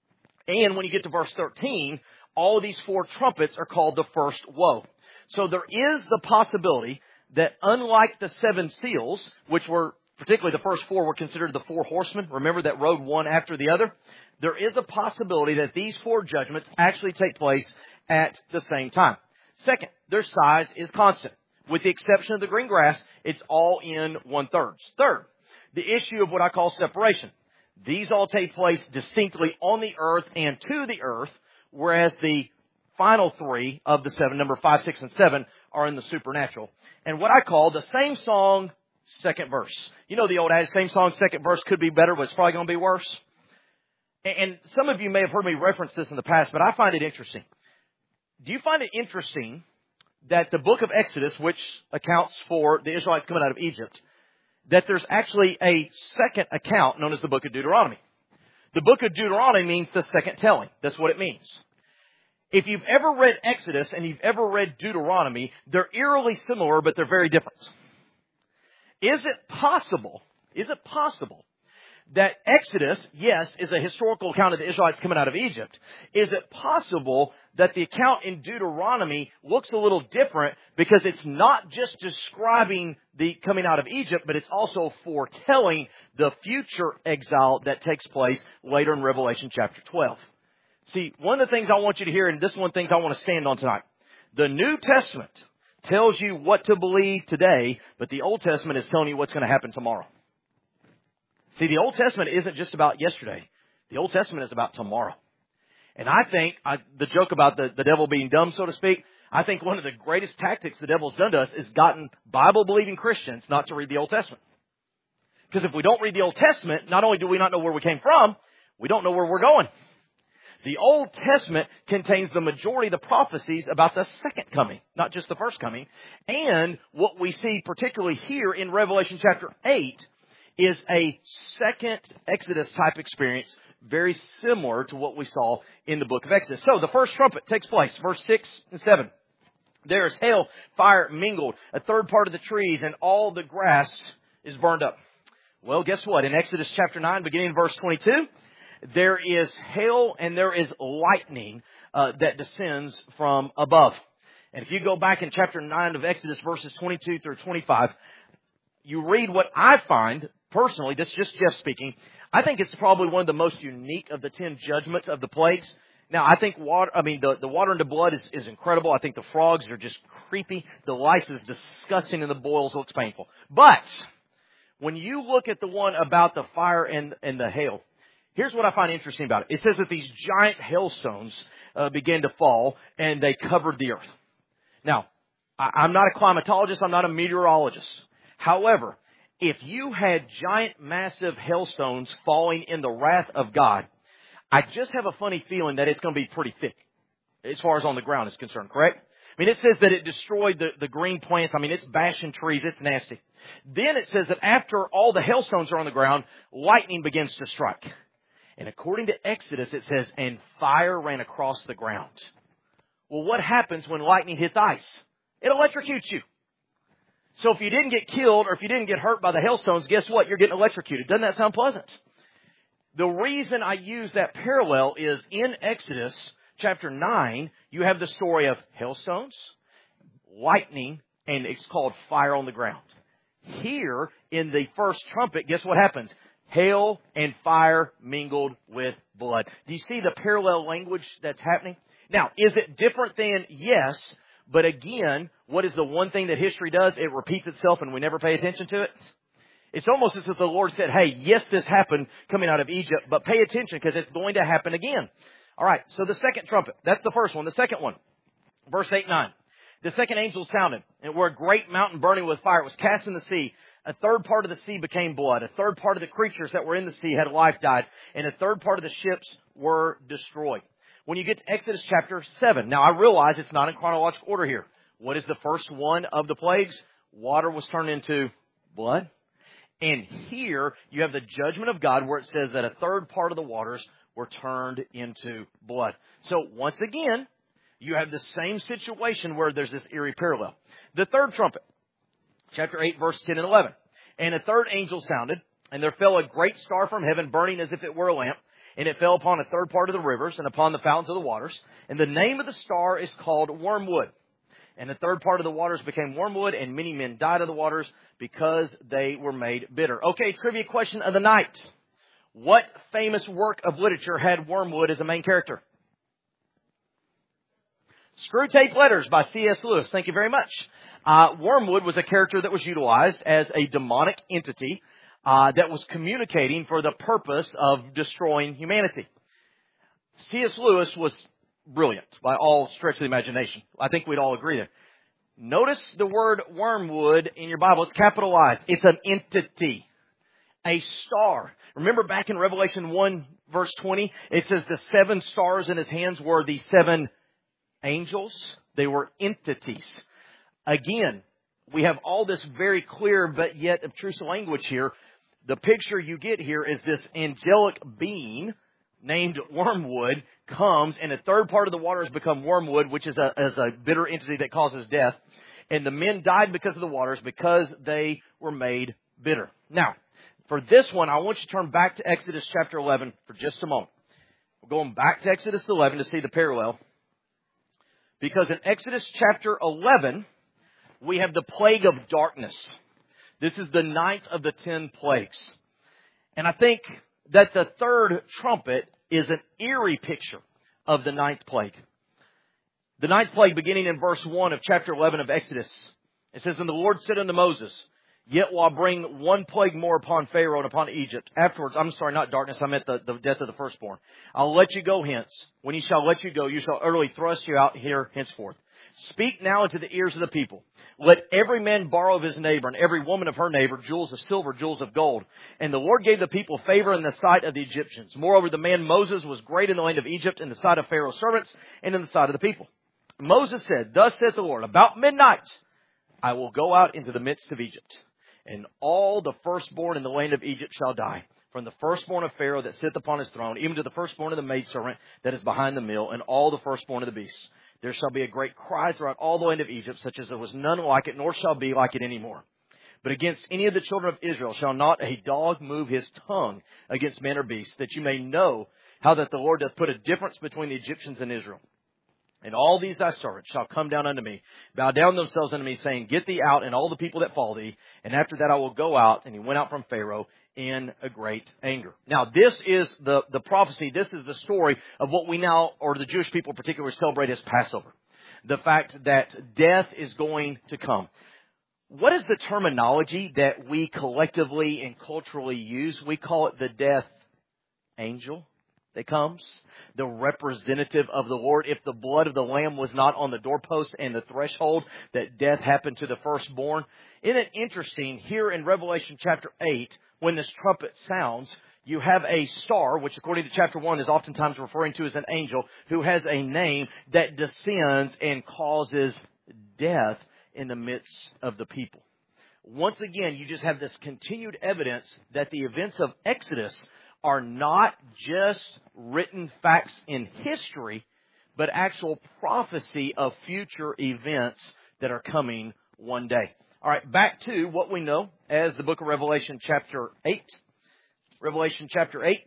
And when you get to verse 13, all of these 4 trumpets are called the first woe. So there is the possibility that unlike the 7 seals, which were, particularly the first 4 were considered the 4 horsemen, remember that rode one after the other? There is a possibility that these 4 judgments actually take place at the same time. Second, their size is constant. With the exception of the green grass, it's all in 1/3. Third, the issue of what I call separation. These all take place distinctly on the earth and to the earth, whereas the final 3 of the 7, number 5, 6, and 7, are in the supernatural. And what I call the same song, second verse. You know the old adage, same song, second verse could be better, but it's probably going to be worse. And some of you may have heard me reference this in the past, but I find it interesting. Do you find it interesting that the book of Exodus, which accounts for the Israelites coming out of Egypt, that there's actually a second account known as the book of Deuteronomy? The book of Deuteronomy means the second telling. That's what it means. If you've ever read Exodus and you've ever read Deuteronomy, they're eerily similar, but they're very different. Is it possible that Exodus, yes, is a historical account of the Israelites coming out of Egypt? Is it possible that the account in Deuteronomy looks a little different because it's not just describing the coming out of Egypt, but it's also foretelling the future exile that takes place later in Revelation chapter 12? See, one of the things I want you to hear, and this is one of the things I want to stand on tonight, the New Testament tells you what to believe today, but the Old Testament is telling you what's going to happen tomorrow. See, the Old Testament isn't just about yesterday. The Old Testament is about tomorrow. And I think, the joke about the devil being dumb, so to speak, I think one of the greatest tactics the devil's done to us is gotten Bible-believing Christians not to read the Old Testament. Because if we don't read the Old Testament, not only do we not know where we came from, we don't know where we're going. The Old Testament contains the majority of the prophecies about the second coming, not just the first coming. And what we see particularly here in Revelation chapter 8 is a second Exodus type experience, very similar to what we saw in the book of Exodus. So the first trumpet takes place, verse 6 and 7. There is hail, fire mingled, a third part of the trees, and all the grass is burned up. Well, guess what? In Exodus chapter 9, beginning in verse 22, there is hail and there is lightning that descends from above. And if you go back in chapter 9 of Exodus, verses 22 through 25, you read what I find, personally, this is just Jeff speaking, I think it's probably one of the most unique of the 10 judgments of the plagues. Now, I think the water into blood is incredible. I think the frogs are just creepy. The lice is disgusting and the boils looks painful. But when you look at the one about the fire and the hail, here's what I find interesting about it. It says that these giant hailstones began to fall and they covered the earth. Now, I'm not a climatologist. I'm not a meteorologist. However, if you had giant, massive hailstones falling in the wrath of God, I just have a funny feeling that it's going to be pretty thick as far as on the ground is concerned, correct? I mean, it says that it destroyed the green plants. I mean, it's bashing trees. It's nasty. Then it says that after all the hailstones are on the ground, lightning begins to strike. And according to Exodus, it says, and fire ran across the ground. Well, what happens when lightning hits ice? It electrocutes you. So if you didn't get killed or if you didn't get hurt by the hailstones, guess what? You're getting electrocuted. Doesn't that sound pleasant? The reason I use that parallel is in Exodus chapter 9, you have the story of hailstones, lightning, and it's called fire on the ground. Here in the first trumpet, guess what happens? Hail and fire mingled with blood. Do you see the parallel language that's happening? Now, is it different than? Yes. But again, what is the one thing that history does? It repeats itself and we never pay attention to it. It's almost as if the Lord said, hey, yes, this happened coming out of Egypt, but pay attention because it's going to happen again. All right, so the second trumpet, that's the first one. The second one, verse 8 and 9. The second angel sounded, and where a great mountain burning with fire was cast in the sea. A third part of the sea became blood. A third part of the creatures that were in the sea had life died, and a third part of the ships were destroyed. When you get to Exodus chapter 7, now I realize it's not in chronological order here. What is the first one of the plagues? Water was turned into blood. And here you have the judgment of God where it says that a third part of the waters were turned into blood. So once again, you have the same situation where there's this eerie parallel. The third trumpet, chapter 8, verse 10 and 11. And a third angel sounded, and there fell a great star from heaven, burning as if it were a lamp. And it fell upon a third part of the rivers and upon the fountains of the waters. And the name of the star is called Wormwood. And the third part of the waters became wormwood, and many men died of the waters because they were made bitter. Okay, trivia question of the night. What famous work of literature had wormwood as a main character? Screwtape Letters by C.S. Lewis. Thank you very much. Wormwood was a character that was utilized as a demonic entity that was communicating for the purpose of destroying humanity. C.S. Lewis was brilliant by all stretch of the imagination. I think we'd all agree there. Notice the word wormwood in your Bible. It's capitalized. It's an entity. A star. Remember back in Revelation 1 verse 20, it says the 7 stars in his hands were the 7 angels. They were entities. Again, we have all this very clear but yet obtrusive language here. The picture you get here is this angelic being named Wormwood comes, and a third part of the waters become wormwood, which is a bitter entity that causes death. And the men died because of the waters, because they were made bitter. Now, for this one, I want you to turn back to Exodus chapter 11 for just a moment. We're going back to Exodus 11 to see the parallel. Because in Exodus chapter 11, we have the plague of darkness. This is the 9th of the 10 plagues. And I think that the third trumpet is an eerie picture of the 9th plague. The ninth plague, beginning in verse 1 of chapter 11 of Exodus. It says, And the Lord said unto Moses, Yet will I bring one plague more upon Pharaoh and upon Egypt. Afterwards, I'm sorry, not darkness, I meant the death of the firstborn. I'll let you go hence. When he shall let you go, you shall utterly thrust you out here henceforth. Speak now into the ears of the people. Let every man borrow of his neighbor, and every woman of her neighbor, jewels of silver, jewels of gold. And the Lord gave the people favor in the sight of the Egyptians. Moreover, the man Moses was great in the land of Egypt, in the sight of Pharaoh's servants, and in the sight of the people. Moses said, Thus saith the Lord, About midnight I will go out into the midst of Egypt, and all the firstborn in the land of Egypt shall die, from the firstborn of Pharaoh that sitteth upon his throne, even to the firstborn of the maidservant that is behind the mill, and all the firstborn of the beasts. There shall be a great cry throughout all the land of Egypt, such as there was none like it, nor shall be like it any more. But against any of the children of Israel shall not a dog move his tongue against man or beast, that you may know how that the Lord doth put a difference between the Egyptians and Israel. And all these thy servants shall come down unto me, bow down themselves unto me, saying, Get thee out, and all the people that follow thee. And after that I will go out. And he went out from Pharaoh in a great anger. Now, this is the prophecy. This is the story of what we now, or the Jewish people particularly, celebrate as Passover. The fact that death is going to come. What is the terminology that we collectively and culturally use? We call it the death angel that comes, the representative of the Lord. If the blood of the Lamb was not on the doorpost and the threshold, that death happened to the firstborn. Isn't it interesting, here in Revelation chapter 8, when this trumpet sounds, you have a star, which according to chapter 1 is oftentimes referring to as an angel, who has a name that descends and causes death in the midst of the people. Once again, you just have this continued evidence that the events of Exodus are not just written facts in history, but actual prophecy of future events that are coming one day. All right, back to what we know as the book of Revelation chapter 8. Revelation chapter 8,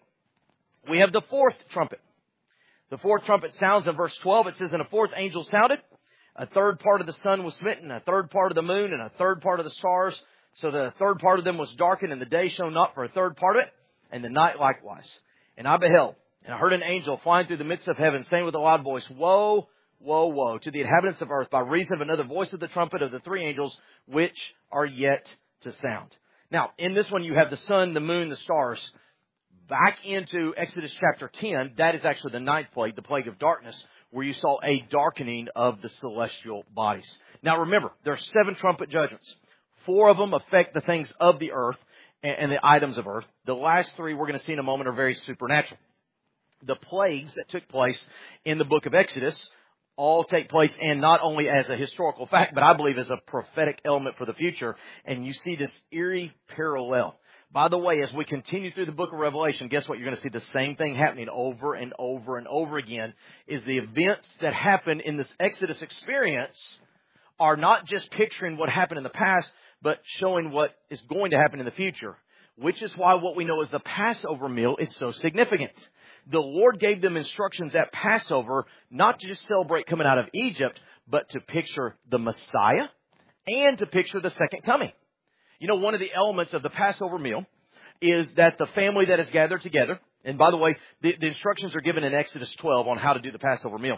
we have the fourth trumpet. The fourth trumpet sounds in verse 12. It says, And a fourth angel sounded. A third part of the sun was smitten, a third part of the moon, and a third part of the stars. So the third part of them was darkened, and the day shone not for a third part of it, and the night likewise. And I beheld, and I heard an angel flying through the midst of heaven, saying with a loud voice, Woe, woe, woe to the inhabitants of earth, by reason of another voice of the trumpet of the three angels, which are yet to sound. Now, in this one, you have the sun, the moon, the stars. Back into Exodus chapter 10, that is actually the ninth plague, the plague of darkness, where you saw a darkening of the celestial bodies. Now, remember, there are 7 trumpet judgments. 4 of them affect the things of the earth and the items of earth. The last 3 we're going to see in a moment are very supernatural. The plagues that took place in the book of Exodus all take place, and not only as a historical fact, but I believe as a prophetic element for the future. And you see this eerie parallel. By the way, as we continue through the book of Revelation, guess what? You're going to see the same thing happening over and over and over again, is the events that happen in this Exodus experience are not just picturing what happened in the past, but showing what is going to happen in the future, which is why what we know as the Passover meal is so significant. The Lord gave them instructions at Passover not to just celebrate coming out of Egypt, but to picture the Messiah and to picture the second coming. You know, one of the elements of the Passover meal is that the family that is gathered together, and by the way, the instructions are given in Exodus 12 on how to do the Passover meal.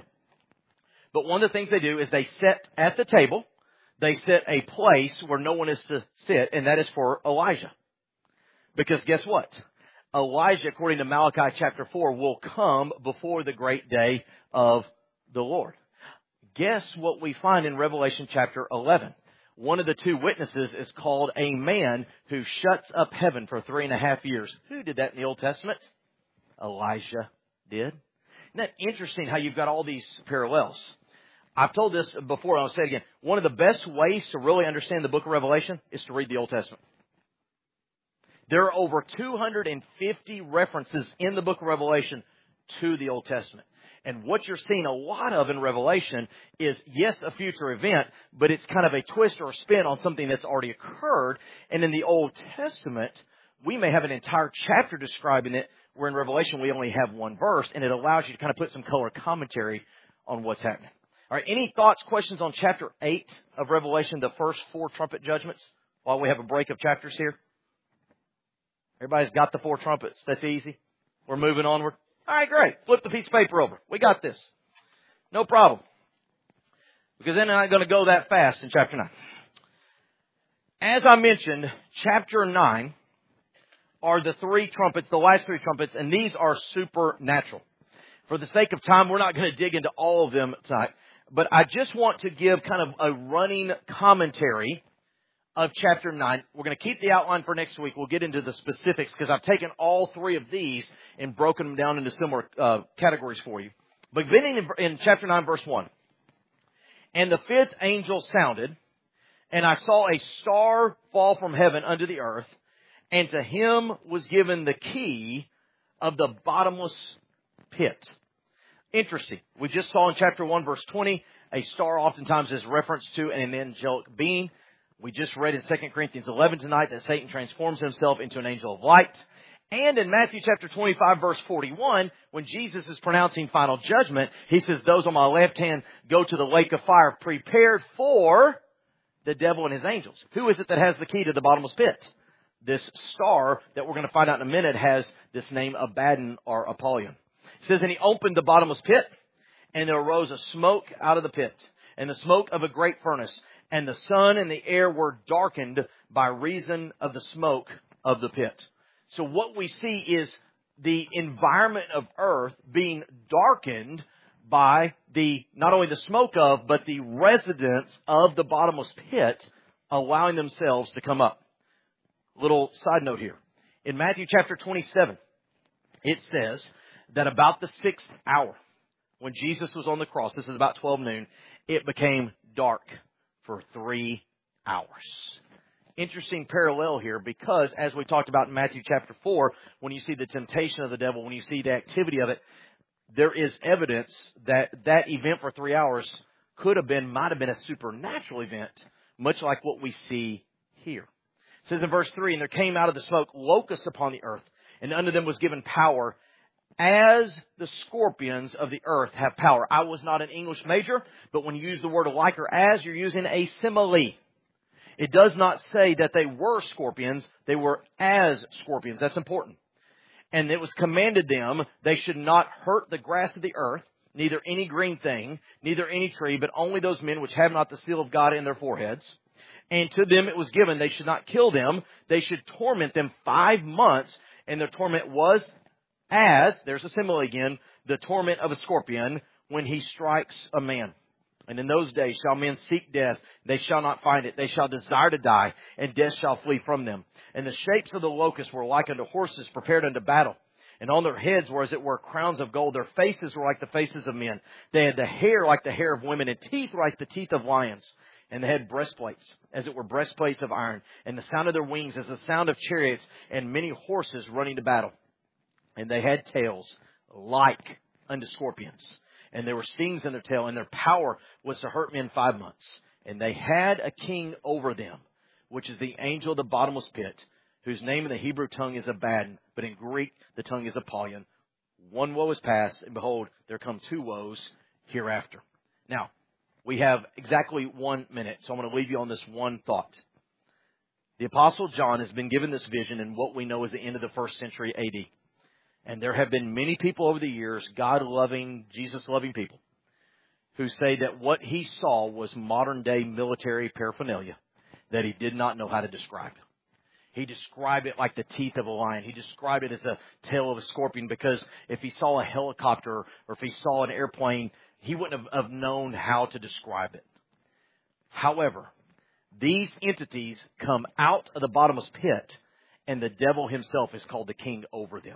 But one of the things they do is they sit at the table. They set a place where no one is to sit, and that is for Elijah. Because guess what? Elijah, according to Malachi chapter 4, will come before the great day of the Lord. Guess what we find in Revelation chapter 11? One of the 2 witnesses is called a man who shuts up heaven for 3.5 years. Who did that in the Old Testament? Elijah did. Isn't that interesting how you've got all these parallels? I've told this before, and I'll say it again. One of the best ways to really understand the book of Revelation is to read the Old Testament. There are over 250 references in the book of Revelation to the Old Testament. And what you're seeing a lot of in Revelation is, yes, a future event, but it's kind of a twist or a spin on something that's already occurred. And in the Old Testament, we may have an entire chapter describing it, where in Revelation we only have 1 verse, and it allows you to kind of put some color commentary on what's happening. All right, any thoughts, questions on chapter 8 of Revelation, the first 4 trumpet judgments, while we have a break of chapters here? Everybody's got the 4 trumpets. That's easy. We're moving onward. All right, great. Flip the piece of paper over. We got this. No problem. because then I'm not going to go that fast in chapter 9. As I mentioned, chapter 9 are the three trumpets, the last three trumpets, and these are supernatural. For the sake of time, we're not going to dig into all of them tonight, but I just want to give kind of a running commentary of chapter 9. We're going to keep the outline for next week. We'll get into the specifics because I've taken all three of these and broken them down into similar categories for you. But beginning in chapter 9, verse 1. And the fifth angel sounded, and I saw a star fall from heaven unto the earth, and to him was given the key of the bottomless pit. Interesting. We just saw in chapter 1, verse 20, a star oftentimes is referenced to an angelic being. We just read in 2 Corinthians 11 tonight that Satan transforms himself into an angel of light. And in Matthew chapter 25, verse 41, when Jesus is pronouncing final judgment, he says, those on my left hand go to the lake of fire prepared for the devil and his angels. Who is it that has the key to the bottomless pit? This star that we're going to find out in a minute has this name Abaddon or Apollyon. It says, and he opened the bottomless pit, and there arose a smoke out of the pit, and the smoke of a great furnace, and the sun and the air were darkened by reason of the smoke of the pit. So what we see is the environment of earth being darkened by not only the smoke of, but the residents of the bottomless pit allowing themselves to come up. Little side note here. In Matthew chapter 27, it says that about the 6th hour, when Jesus was on the cross, this is about 12 noon, it became dark for 3 hours. Interesting parallel here because, as we talked about in Matthew chapter 4, when you see the temptation of the devil, when you see the activity of it, there is evidence that that event for 3 hours might have been a supernatural event, much like what we see here. It says in verse 3, and there came out of the smoke locusts upon the earth, and unto them was given power, as the scorpions of the earth have power. I was not an English major, but when you use the word like or as, you're using a simile. It does not say that they were scorpions, they were as scorpions. That's important. And it was commanded them, they should not hurt the grass of the earth, neither any green thing, neither any tree, but only those men which have not the seal of God in their foreheads. And to them it was given, they should not kill them, they should torment them 5 months, and their torment was as, there's a simile again, the torment of a scorpion when he strikes a man. And in those days shall men seek death, they shall not find it. They shall desire to die, and death shall flee from them. And the shapes of the locusts were like unto horses prepared unto battle. And on their heads were as it were crowns of gold. Their faces were like the faces of men. They had the hair like the hair of women, and teeth like the teeth of lions. And they had breastplates, as it were breastplates of iron. And the sound of their wings as the sound of chariots, and many horses running to battle. And they had tails like unto scorpions. And there were stings in their tail, and their power was to hurt men 5 months. And they had a king over them, which is the angel of the bottomless pit, whose name in the Hebrew tongue is Abaddon, but in Greek the tongue is Apollyon. One woe is past, and behold, there come 2 woes hereafter. Now, we have exactly 1 minute, so I'm going to leave you on this one thought. The Apostle John has been given this vision in what we know as the end of the 1st century A.D., and there have been many people over the years, God-loving, Jesus-loving people, who say that what he saw was modern-day military paraphernalia that he did not know how to describe. He described it like the teeth of a lion. He described it as the tail of a scorpion because if he saw a helicopter or if he saw an airplane, he wouldn't have known how to describe it. However, these entities come out of the bottomless pit, and the devil himself is called the king over them.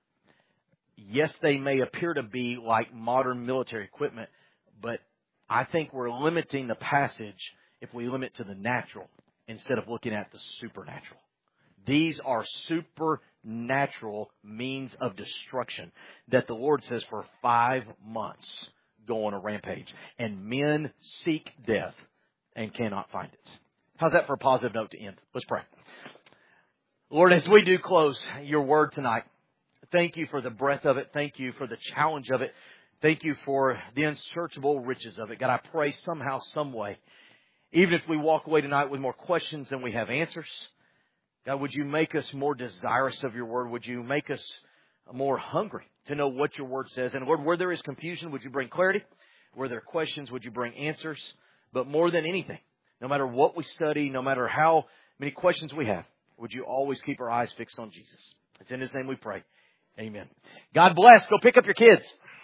Yes, they may appear to be like modern military equipment, but I think we're limiting the passage if we limit to the natural instead of looking at the supernatural. These are supernatural means of destruction that the Lord says for 5 months go on a rampage. And men seek death and cannot find it. How's that for a positive note to end? Let's pray. Lord, as we do close your word tonight, thank you for the breadth of it. Thank you for the challenge of it. Thank you for the unsearchable riches of it. God, I pray somehow, some way, even if we walk away tonight with more questions than we have answers, God, would you make us more desirous of your word? Would you make us more hungry to know what your word says? And Lord, where there is confusion, would you bring clarity? Where there are questions, would you bring answers? But more than anything, no matter what we study, no matter how many questions we have, would you always keep our eyes fixed on Jesus? It's in His name we pray. Amen. God bless. Go pick up your kids.